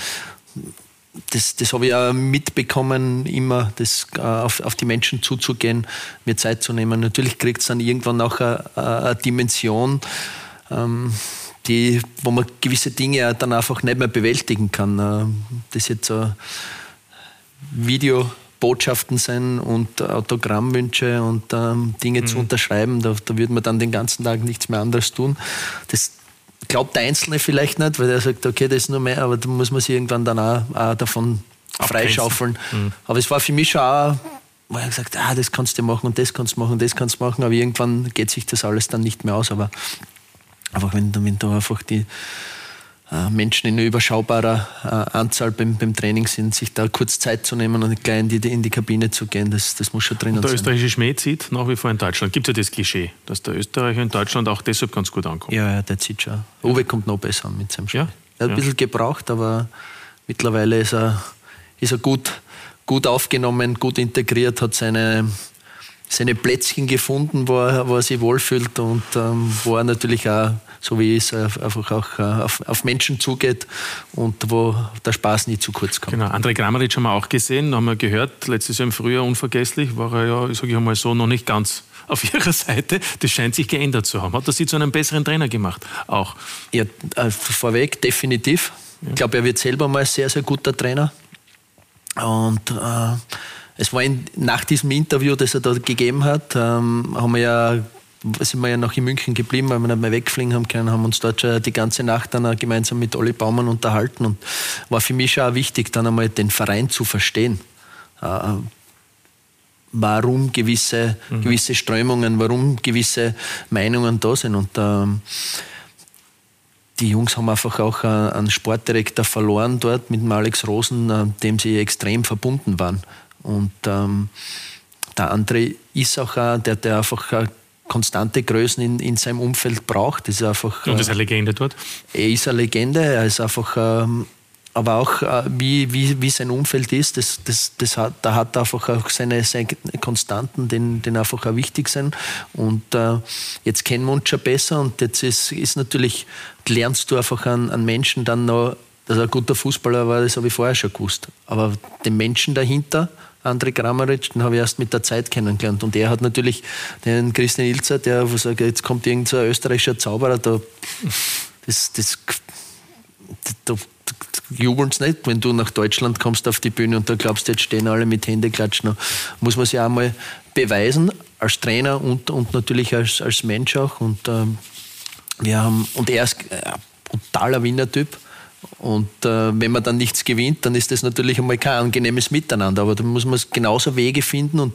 das habe ich auch mitbekommen, immer auf die Menschen zuzugehen, mir Zeit zu nehmen. Natürlich kriegt es dann irgendwann auch eine Dimension, wo man gewisse Dinge dann einfach nicht mehr bewältigen kann. Das jetzt so Video Botschaften sind und Autogrammwünsche und Dinge zu unterschreiben. Da würde man dann den ganzen Tag nichts mehr anderes tun. Das glaubt der Einzelne vielleicht nicht, weil er sagt, okay, das ist nur mehr, aber da muss man sich irgendwann dann auch davon freischaufeln. Aber es war für mich schon auch, wo er gesagt hat, das kannst du machen und das kannst du machen und das kannst du machen, aber irgendwann geht sich das alles dann nicht mehr aus. Aber einfach wenn da einfach die Menschen in überschaubarer Anzahl beim Training sind, sich da kurz Zeit zu nehmen und gleich in die Kabine zu gehen, das muss schon drinnen sein. Der österreichische Schmäh zieht nach wie vor in Deutschland. Gibt es ja das Klischee, dass der Österreicher in Deutschland auch deshalb ganz gut ankommt. Ja, der zieht schon. Uwe kommt noch besser an mit seinem Schmäh. Er hat ein bisschen gebraucht, aber mittlerweile ist er gut aufgenommen, gut integriert, hat seine Plätzchen gefunden, wo er sich wohlfühlt und wo er natürlich auch, so wie es einfach auch auf Menschen zugeht und wo der Spaß nie zu kurz kommt. Genau, Andrej Kramaric haben wir auch gesehen, haben wir gehört, letztes Jahr im Frühjahr unvergesslich, war er ja, sage ich einmal so, noch nicht ganz auf ihrer Seite. Das scheint sich geändert zu haben. Hat er sie zu einem besseren Trainer gemacht? Auch? Ja, vorweg, definitiv. Ja. Ich glaube, er wird selber mal ein sehr, sehr guter Trainer. Und es war nach diesem Interview, das er da gegeben hat, sind wir ja noch in München geblieben, weil wir nicht mehr wegfliegen haben können, haben uns dort schon die ganze Nacht dann gemeinsam mit Olli Baumann unterhalten und war für mich schon auch wichtig, dann einmal den Verein zu verstehen. Warum gewisse Strömungen, warum gewisse Meinungen da sind. Und die Jungs haben einfach auch einen Sportdirektor verloren dort mit dem Alex Rosen, dem sie extrem verbunden waren. Und der André ist auch der einfach konstante Größen in seinem Umfeld braucht. Das ist einfach, und ist eine Legende dort? Er ist eine Legende, er ist einfach, aber auch wie sein Umfeld ist, da hat er einfach auch seine Konstanten, die einfach auch wichtig sind. Und jetzt kennen wir uns schon besser und jetzt ist natürlich, lernst du einfach an Menschen dann noch, dass er ein guter Fußballer war, das habe ich vorher schon gewusst. Aber den Menschen dahinter, Andrej Kramaric, den habe ich erst mit der Zeit kennengelernt. Und er hat natürlich den Christian Ilzer, der sagt, jetzt kommt irgend so ein österreichischer Zauberer, da jubeln sie nicht, wenn du nach Deutschland kommst auf die Bühne und da glaubst, jetzt stehen alle mit Händeklatschen. Da muss man sich auch mal beweisen, als Trainer und natürlich als Mensch auch. Und er ist ein brutaler Winnertyp. Und wenn man dann nichts gewinnt, dann ist das natürlich einmal kein angenehmes Miteinander. Aber da muss man genauso Wege finden und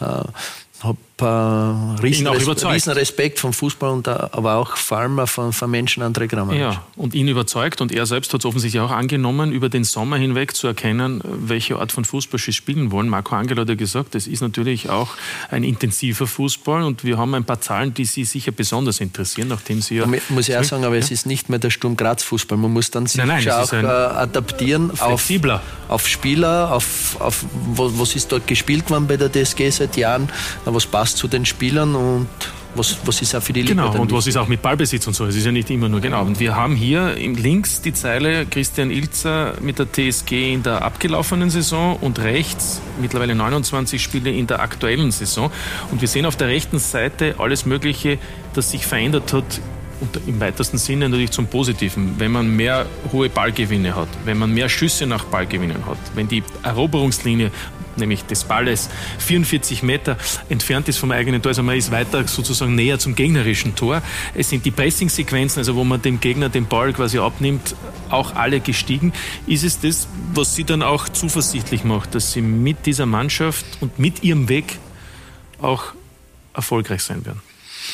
habe riesen Respekt vom Fußball, aber auch vor allem von Menschen Andrej Kramaric. Ja, und ihn überzeugt und er selbst hat es offensichtlich auch angenommen, über den Sommer hinweg zu erkennen, welche Art von Fußball sie spielen wollen. Marco Angelo hat ja gesagt, das ist natürlich auch ein intensiver Fußball und wir haben ein paar Zahlen, die Sie sicher besonders interessieren, nachdem Sie ja... Muss ich auch sagen, aber es ist nicht mehr der Sturm Graz Fußball. Man muss dann sich auch adaptieren auf Spieler, auf was ist dort gespielt worden bei der TSG seit Jahren, was passt zu den Spielern und was ist auch für die Liga. Genau, und was ist auch mit Ballbesitz und so. Es ist ja nicht immer nur genau. Und wir haben hier links die Zeile Christian Ilzer mit der TSG in der abgelaufenen Saison und rechts mittlerweile 29 Spiele in der aktuellen Saison. Und wir sehen auf der rechten Seite alles Mögliche, das sich verändert hat, und im weitesten Sinne natürlich zum Positiven, wenn man mehr hohe Ballgewinne hat, wenn man mehr Schüsse nach Ballgewinnen hat, wenn die Eroberungslinie, nämlich des Balles, 44 Meter entfernt ist vom eigenen Tor, also man ist weiter sozusagen näher zum gegnerischen Tor. Es sind die Pressing-Sequenzen, also wo man dem Gegner den Ball quasi abnimmt, auch alle gestiegen. Ist es das, was Sie dann auch zuversichtlich macht, dass Sie mit dieser Mannschaft und mit Ihrem Weg auch erfolgreich sein werden?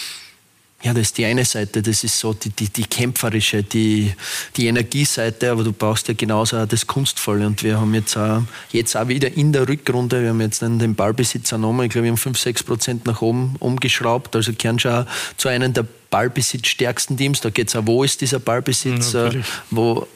Ja, das ist die eine Seite, das ist so die kämpferische, die Energieseite, aber du brauchst ja genauso auch das Kunstvolle. Und wir haben jetzt auch wieder in der Rückrunde, wir haben jetzt den Ballbesitz ernommen, ich glaube, wir haben 5-6% nach oben umgeschraubt, also gehören schon zu einem der ballbesitzstärksten Teams. Da geht es auch, wo ist dieser Ballbesitz, wo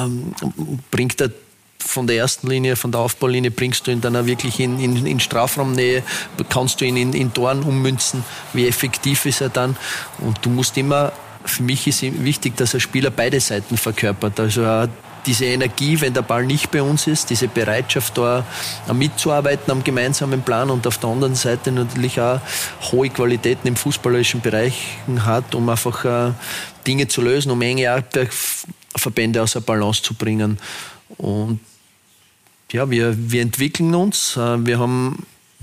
bringt er von der ersten Linie, von der Aufbaulinie, bringst du ihn dann auch wirklich in Strafraumnähe, kannst du ihn in Toren ummünzen, wie effektiv ist er dann. Und du musst immer, für mich ist wichtig, dass ein Spieler beide Seiten verkörpert. Also auch diese Energie, wenn der Ball nicht bei uns ist, diese Bereitschaft da mitzuarbeiten am gemeinsamen Plan und auf der anderen Seite natürlich auch hohe Qualitäten im fußballerischen Bereich hat, um einfach Dinge zu lösen, um enge Verbände aus der Balance zu bringen. Und Ja, wir entwickeln uns. Wir haben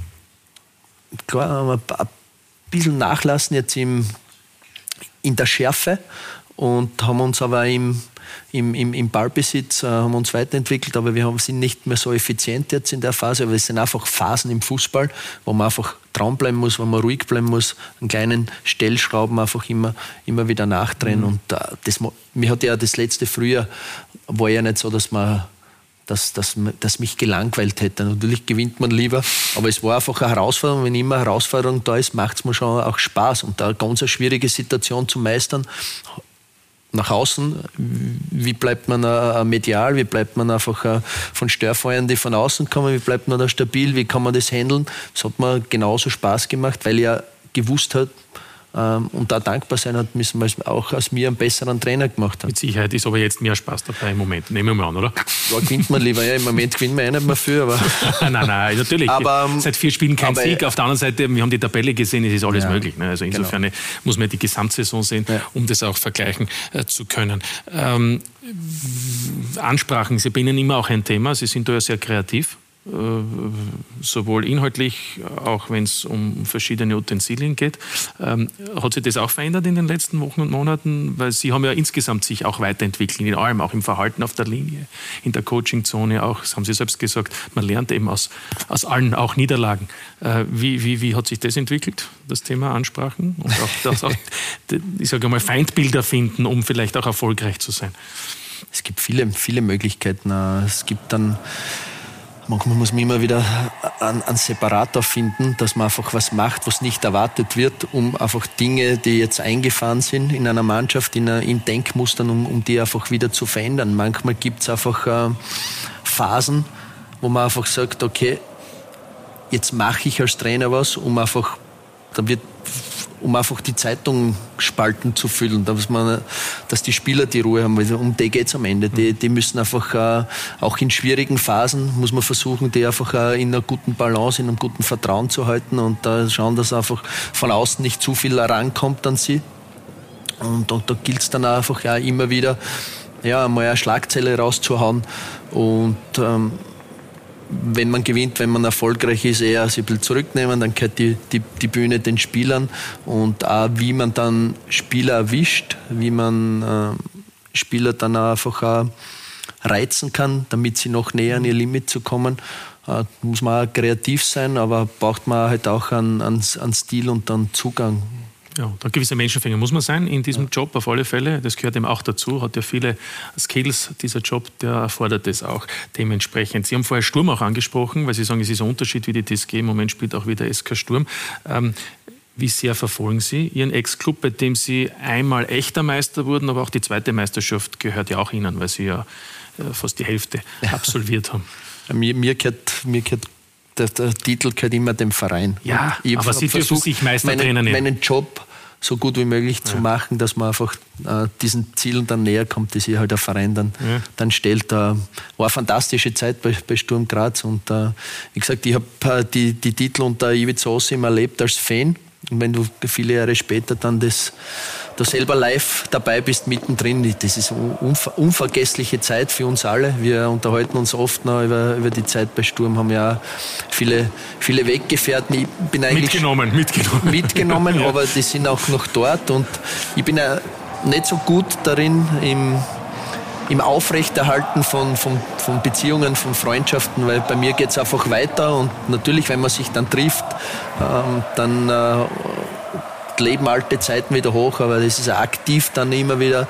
klar ein bisschen nachlassen jetzt in der Schärfe und haben uns aber im Ballbesitz haben uns weiterentwickelt, aber wir sind nicht mehr so effizient jetzt in der Phase, aber es sind einfach Phasen im Fußball, wo man einfach dranbleiben muss, wo man ruhig bleiben muss, einen kleinen Stellschrauben einfach immer wieder nachdrehen. Und mir hat ja das letzte Frühjahr, war ja nicht so, dass mich gelangweilt hätte. Natürlich gewinnt man lieber, aber es war einfach eine Herausforderung. Wenn immer eine Herausforderung da ist, macht es mir schon auch Spaß. Und da eine ganz schwierige Situation zu meistern, nach außen, wie bleibt man medial, wie bleibt man einfach von Störfeuern, die von außen kommen, wie bleibt man da stabil, wie kann man das handeln. Das hat mir genauso Spaß gemacht, weil ich ja gewusst hat und da dankbar sein hat müssen, weil es auch aus mir einen besseren Trainer gemacht hat. Mit Sicherheit ist aber jetzt mehr Spaß dabei im Moment, nehmen wir mal an, oder? Ja, gewinnt man lieber, ja, im Moment gewinnt man nicht mehr viel, aber... nein, natürlich. Aber, seit 4 Spielen kein Sieg. Auf der anderen Seite, wir haben die Tabelle gesehen, es ist alles möglich. Ne? Also insofern muss man die Gesamtsaison sehen, um das auch vergleichen zu können. Ansprachen, Sie bin Ihnen immer auch ein Thema, Sie sind da ja sehr kreativ. Sowohl inhaltlich, auch wenn es um verschiedene Utensilien geht. Hat sich das auch verändert in den letzten Wochen und Monaten? Weil Sie haben ja insgesamt sich auch weiterentwickelt, in allem, auch im Verhalten auf der Linie, in der Coachingzone auch, das haben Sie selbst gesagt, man lernt eben aus allen, auch Niederlagen. Wie hat sich das entwickelt, das Thema Ansprachen? Und auch ich sage mal, Feindbilder finden, um vielleicht auch erfolgreich zu sein? Es gibt viele Möglichkeiten. Es gibt dann manchmal muss man immer wieder einen Separator finden, dass man einfach was macht, was nicht erwartet wird, um einfach Dinge, die jetzt eingefahren sind in einer Mannschaft, in Denkmustern, um die einfach wieder zu verändern. Manchmal gibt es einfach Phasen, wo man einfach sagt, okay, jetzt mache ich als Trainer was, um einfach die Zeitungsspalten zu füllen, dass die Spieler die Ruhe haben, weil um die geht es am Ende. Die müssen einfach auch in schwierigen Phasen, muss man versuchen, die einfach in einer guten Balance, in einem guten Vertrauen zu halten und schauen, dass einfach von außen nicht zu viel herankommt an sie. Und da gilt es dann einfach immer wieder, mal eine Schlagzeile rauszuhauen und wenn man gewinnt, wenn man erfolgreich ist, eher sich ein bisschen zurücknehmen, dann gehört die Bühne den Spielern und auch wie man dann Spieler erwischt, wie man Spieler dann einfach reizen kann, damit sie noch näher an ihr Limit zu kommen, muss man auch kreativ sein, aber braucht man halt auch an Stil und an Zugang. Ja, da gewisse Menschenfänger muss man sein in diesem Job auf alle Fälle. Das gehört eben auch dazu, hat ja viele Skills, dieser Job, der erfordert es auch dementsprechend. Sie haben vorher Sturm auch angesprochen, weil Sie sagen, es ist ein Unterschied, wie die TSG im Moment spielt, auch wie der SK Sturm. Wie sehr verfolgen Sie Ihren Ex-Club, bei dem Sie einmal echter Meister wurden, aber auch die zweite Meisterschaft gehört ja auch Ihnen, weil Sie ja fast die Hälfte absolviert haben. Mir gehört der Titel gehört immer dem Verein. Ja, aber Sie dürfen sich Meistertrainer nehmen. Meinen Job so gut wie möglich zu machen, dass man einfach diesen Zielen dann näher kommt, die sich halt der Verein dann stellt. War eine fantastische Zeit bei Sturm Graz und wie gesagt, ich habe die Titel unter Ivica Osim erlebt als Fan. Und wenn du viele Jahre später dann da selber live dabei bist, mittendrin, das ist eine unvergessliche Zeit für uns alle. Wir unterhalten uns oft noch über die Zeit bei Sturm, haben ja viele Weggefährten. Ich bin eigentlich mitgenommen, ja. Aber die sind auch noch dort und ich bin ja nicht so gut darin im Aufrechterhalten von Beziehungen, von Freundschaften, weil bei mir geht es einfach weiter und natürlich, wenn man sich dann trifft, dann leben alte Zeiten wieder hoch, aber das ist aktiv dann immer wieder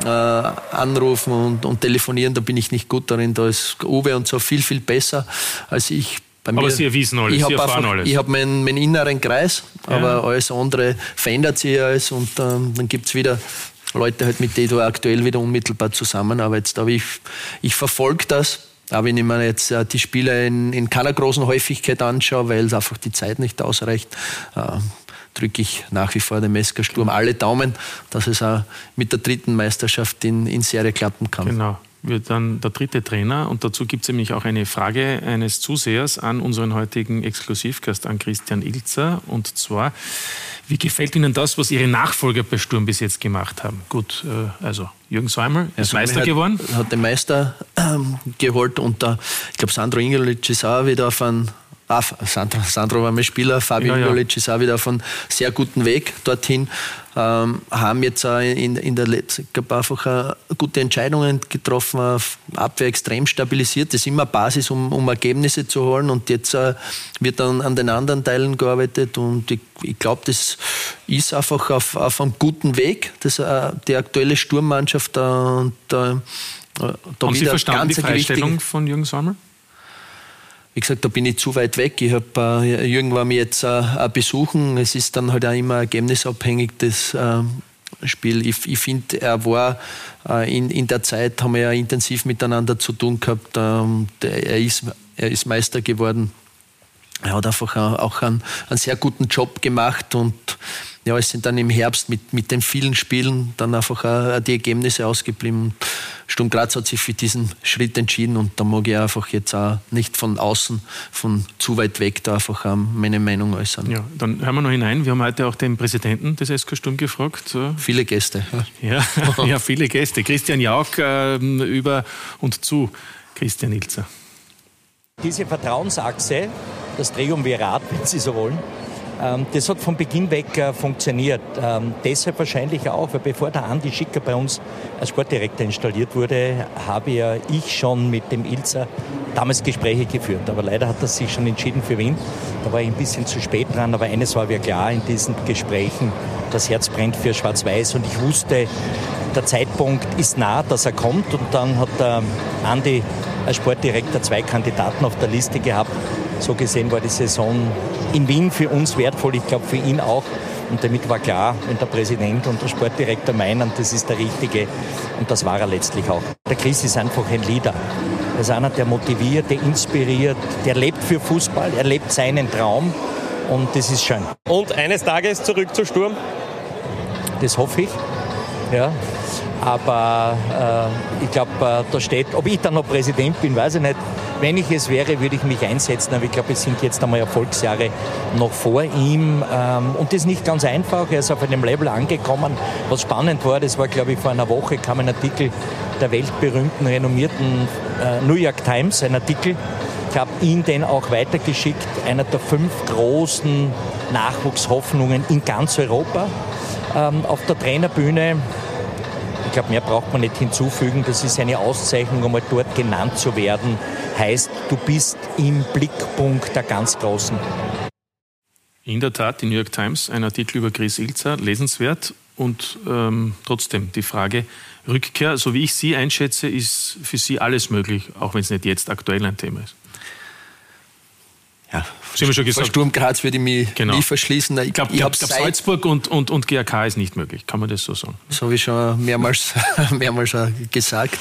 anrufen und telefonieren, da bin ich nicht gut darin, da ist Uwe und so viel besser als ich. Aber Sie wissen alles, Sie erfahren alles. Ich habe meinen inneren Kreis, aber alles andere verändert sich alles und dann gibt es wieder Leute, halt, mit denen du aktuell wieder unmittelbar zusammenarbeitest. Aber ich verfolge das, aber wenn ich mir jetzt die Spiele in keiner großen Häufigkeit anschaue, weil einfach die Zeit nicht ausreicht, drücke ich nach wie vor dem SK Sturm alle Daumen, dass es auch mit der 3. Meisterschaft in Serie klappen kann. Genau. wird dann der 3. Trainer. Und dazu gibt es nämlich auch eine Frage eines Zusehers an unseren heutigen Exklusivgast, an Christian Ilzer. Und zwar, wie gefällt Ihnen das, was Ihre Nachfolger bei Sturm bis jetzt gemacht haben? Gut, also Jürgen Säumel ist Meister geworden. Hat den Meister geholt und ich glaube, Sandro Ingolic ist auch wieder auf einen Sandro war mein Spieler, Fabio Ingolic ist auch wieder auf einem sehr guten Weg dorthin. Haben jetzt in der letzten, ich glaube, einfach gute Entscheidungen getroffen, Abwehr extrem stabilisiert. Das ist immer Basis, um Ergebnisse zu holen. Und jetzt wird dann an den anderen Teilen gearbeitet. Und ich glaube, das ist einfach auf einem guten Weg. Die aktuelle Sturmmannschaft Haben Sie verstanden die Freistellung von Jürgen Säumel? Wie gesagt, da bin ich zu weit weg. Jürgen war mir jetzt besuchen. Es ist dann halt auch immer ergebnisabhängig, das Spiel. Ich finde, er war in der Zeit, haben wir ja intensiv miteinander zu tun gehabt. Er ist Meister geworden. Er hat einfach auch einen sehr guten Job gemacht und ja, es sind dann im Herbst mit den vielen Spielen dann einfach auch die Ergebnisse ausgeblieben. Sturm Graz hat sich für diesen Schritt entschieden und da mag ich einfach jetzt auch nicht von außen, von zu weit weg, da einfach meine Meinung äußern. Ja, dann hören wir noch hinein. Wir haben heute auch den Präsidenten des SK Sturm gefragt. Viele Gäste. Ja, viele Gäste. Christian Jauch über und zu Christian Ilzer. Diese Vertrauensachse, das Triumvirat, wenn Sie so wollen, das hat von Beginn weg funktioniert. Deshalb wahrscheinlich auch, weil bevor der Andi Schicker bei uns als Sportdirektor installiert wurde, habe ja ich schon mit dem Ilzer damals Gespräche geführt. Aber leider hat er sich schon entschieden für Wien. Da war ich ein bisschen zu spät dran. Aber eines war mir klar in diesen Gesprächen, das Herz brennt für Schwarz-Weiß. Und ich wusste, der Zeitpunkt ist nah, dass er kommt. Und dann hat der Andi als Sportdirektor 2 Kandidaten auf der Liste gehabt. So gesehen war die Saison in Wien für uns wertvoll, ich glaube für ihn auch. Und damit war klar, wenn der Präsident und der Sportdirektor meinen, das ist der Richtige. Und das war er letztlich auch. Der Chris ist einfach ein Leader. Er ist einer, der motiviert, der inspiriert, der lebt für Fußball, er lebt seinen Traum. Und das ist schön. Und eines Tages zurück zu Sturm? Das hoffe ich, ja. Aber ich glaube, da steht, ob ich dann noch Präsident bin, weiß ich nicht. Wenn ich es wäre, würde ich mich einsetzen. Aber ich glaube, es sind jetzt einmal Erfolgsjahre noch vor ihm. Und das ist nicht ganz einfach. Er ist auf einem Level angekommen. Was spannend war, das war, glaube ich, vor einer Woche kam ein Artikel der weltberühmten, renommierten New York Times, ein Artikel. Ich habe ihn den auch weitergeschickt. Einer der 5 großen Nachwuchshoffnungen in ganz Europa auf der Trainerbühne. Ich glaube, mehr braucht man nicht hinzufügen. Das ist eine Auszeichnung, einmal dort genannt zu werden. Heißt, du bist im Blickpunkt der ganz Großen. In der Tat, die New York Times, ein Artikel über Chris Ilzer, lesenswert. Und trotzdem die Frage, Rückkehr, so wie ich Sie einschätze, ist für Sie alles möglich, auch wenn es nicht jetzt aktuell ein Thema ist. Ja, vor Sturm Graz würde ich mich nie verschließen. Ich glaube, Salzburg und GAK ist nicht möglich. Kann man das so sagen? Das habe ich schon mehrmals gesagt.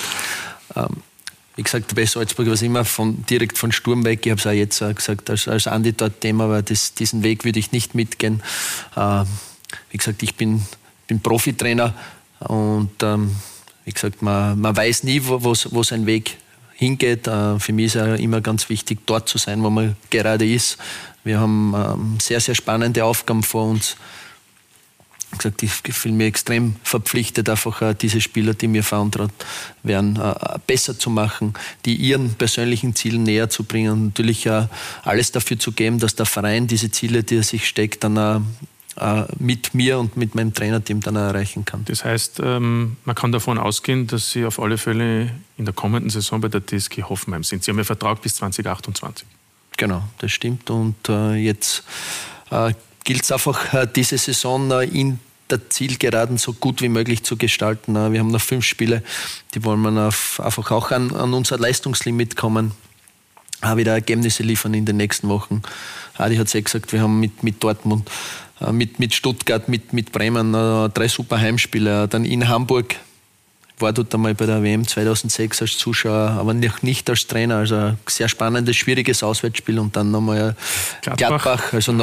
Wie gesagt, bei Salzburg war es immer direkt von Sturm weg. Ich habe es auch jetzt gesagt, als Andi dort Thema war, diesen Weg würde ich nicht mitgehen. Wie gesagt, ich bin Profitrainer und wie gesagt, man weiß nie, wo sein Weg hingeht. Für mich ist es immer ganz wichtig, dort zu sein, wo man gerade ist. Wir haben sehr, sehr spannende Aufgaben vor uns. Wie gesagt, ich fühle mich extrem verpflichtet, einfach diese Spieler, die mir verantwortet werden, besser zu machen, die ihren persönlichen Zielen näher zu bringen und natürlich alles dafür zu geben, dass der Verein diese Ziele, die er sich steckt, dann mit mir und mit meinem Trainerteam dann erreichen kann. Das heißt, man kann davon ausgehen, dass Sie auf alle Fälle in der kommenden Saison bei der TSG Hoffenheim sind. Sie haben ja Vertrag bis 2028. Genau, das stimmt. Und jetzt gilt es einfach, diese Saison in der Zielgeraden so gut wie möglich zu gestalten. Wir haben noch 5 Spiele, die wollen wir einfach auch an unser Leistungslimit kommen. Wieder Ergebnisse liefern in den nächsten Wochen. Adi hat es gesagt, wir haben mit Dortmund, mit Stuttgart, mit Bremen 3 super Heimspiele. Dann in Hamburg, war dort einmal bei der WM 2006 als Zuschauer, aber nicht als Trainer. Also ein sehr spannendes, schwieriges Auswärtsspiel und dann nochmal Gladbach. Also noch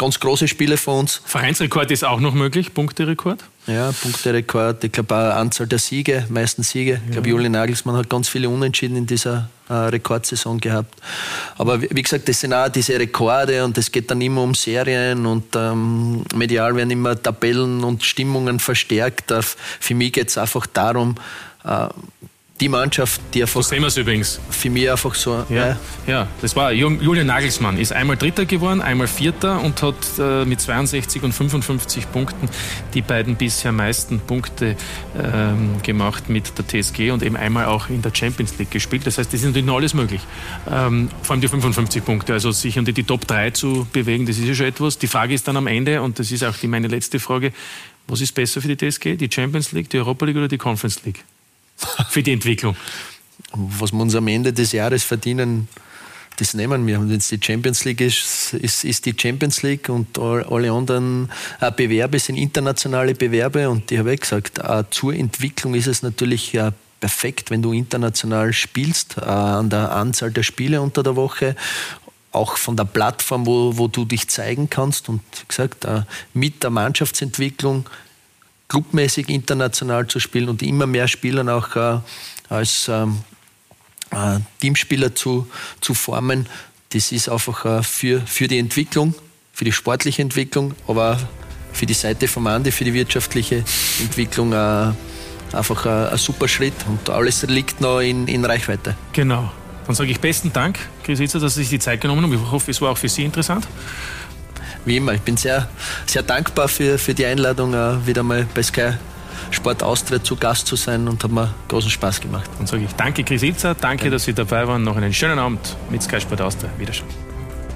ganz große Spiele von uns. Vereinsrekord ist auch noch möglich, Punkterekord? Ja, Punkterekord. Ich glaube, auch Anzahl der Siege, meisten Siege. Ich glaube, Julian Nagelsmann hat ganz viele Unentschieden in dieser Rekordsaison gehabt. Aber wie gesagt, das sind auch diese Rekorde und es geht dann immer um Serien und medial werden immer Tabellen und Stimmungen verstärkt. Für mich geht es einfach darum, die Mannschaft, die einfach... So sehen wir es übrigens. Für mich einfach so... Ja, das war Julian Nagelsmann, ist einmal Dritter geworden, einmal Vierter und hat mit 62 und 55 Punkten die beiden bisher meisten Punkte gemacht mit der TSG und eben einmal auch in der Champions League gespielt. Das heißt, das ist natürlich noch alles möglich. Vor allem die 55 Punkte, also sich unter die Top 3 zu bewegen, das ist ja schon etwas. Die Frage ist dann am Ende, und das ist auch meine letzte Frage, was ist besser für die TSG? Die Champions League, die Europa League oder die Conference League? Für die Entwicklung. Was wir uns am Ende des Jahres verdienen, das nehmen wir. Und wenn es die Champions League ist die Champions League und alle anderen Bewerbe sind internationale Bewerbe. Und ich habe gesagt, zur Entwicklung ist es natürlich perfekt, wenn du international spielst, an der Anzahl der Spiele unter der Woche, auch von der Plattform, wo du dich zeigen kannst. Und wie gesagt, mit der Mannschaftsentwicklung clubmäßig international zu spielen und immer mehr Spielern auch als Teamspieler zu formen, das ist einfach für die Entwicklung, für die sportliche Entwicklung, aber für die Seite vom Andi, für die wirtschaftliche Entwicklung einfach ein super Schritt und alles liegt noch in Reichweite. Genau. Dann sage ich besten Dank, Chris Ilzer, dass Sie sich die Zeit genommen haben. Ich hoffe, es war auch für Sie interessant. Wie immer, ich bin sehr, sehr dankbar für die Einladung, wieder mal bei Sky Sport Austria zu Gast zu sein und hat mir großen Spaß gemacht. Dann sage ich danke, Chris Ilzer, danke, dass Sie dabei waren. Noch einen schönen Abend mit Sky Sport Austria. Wiederschauen.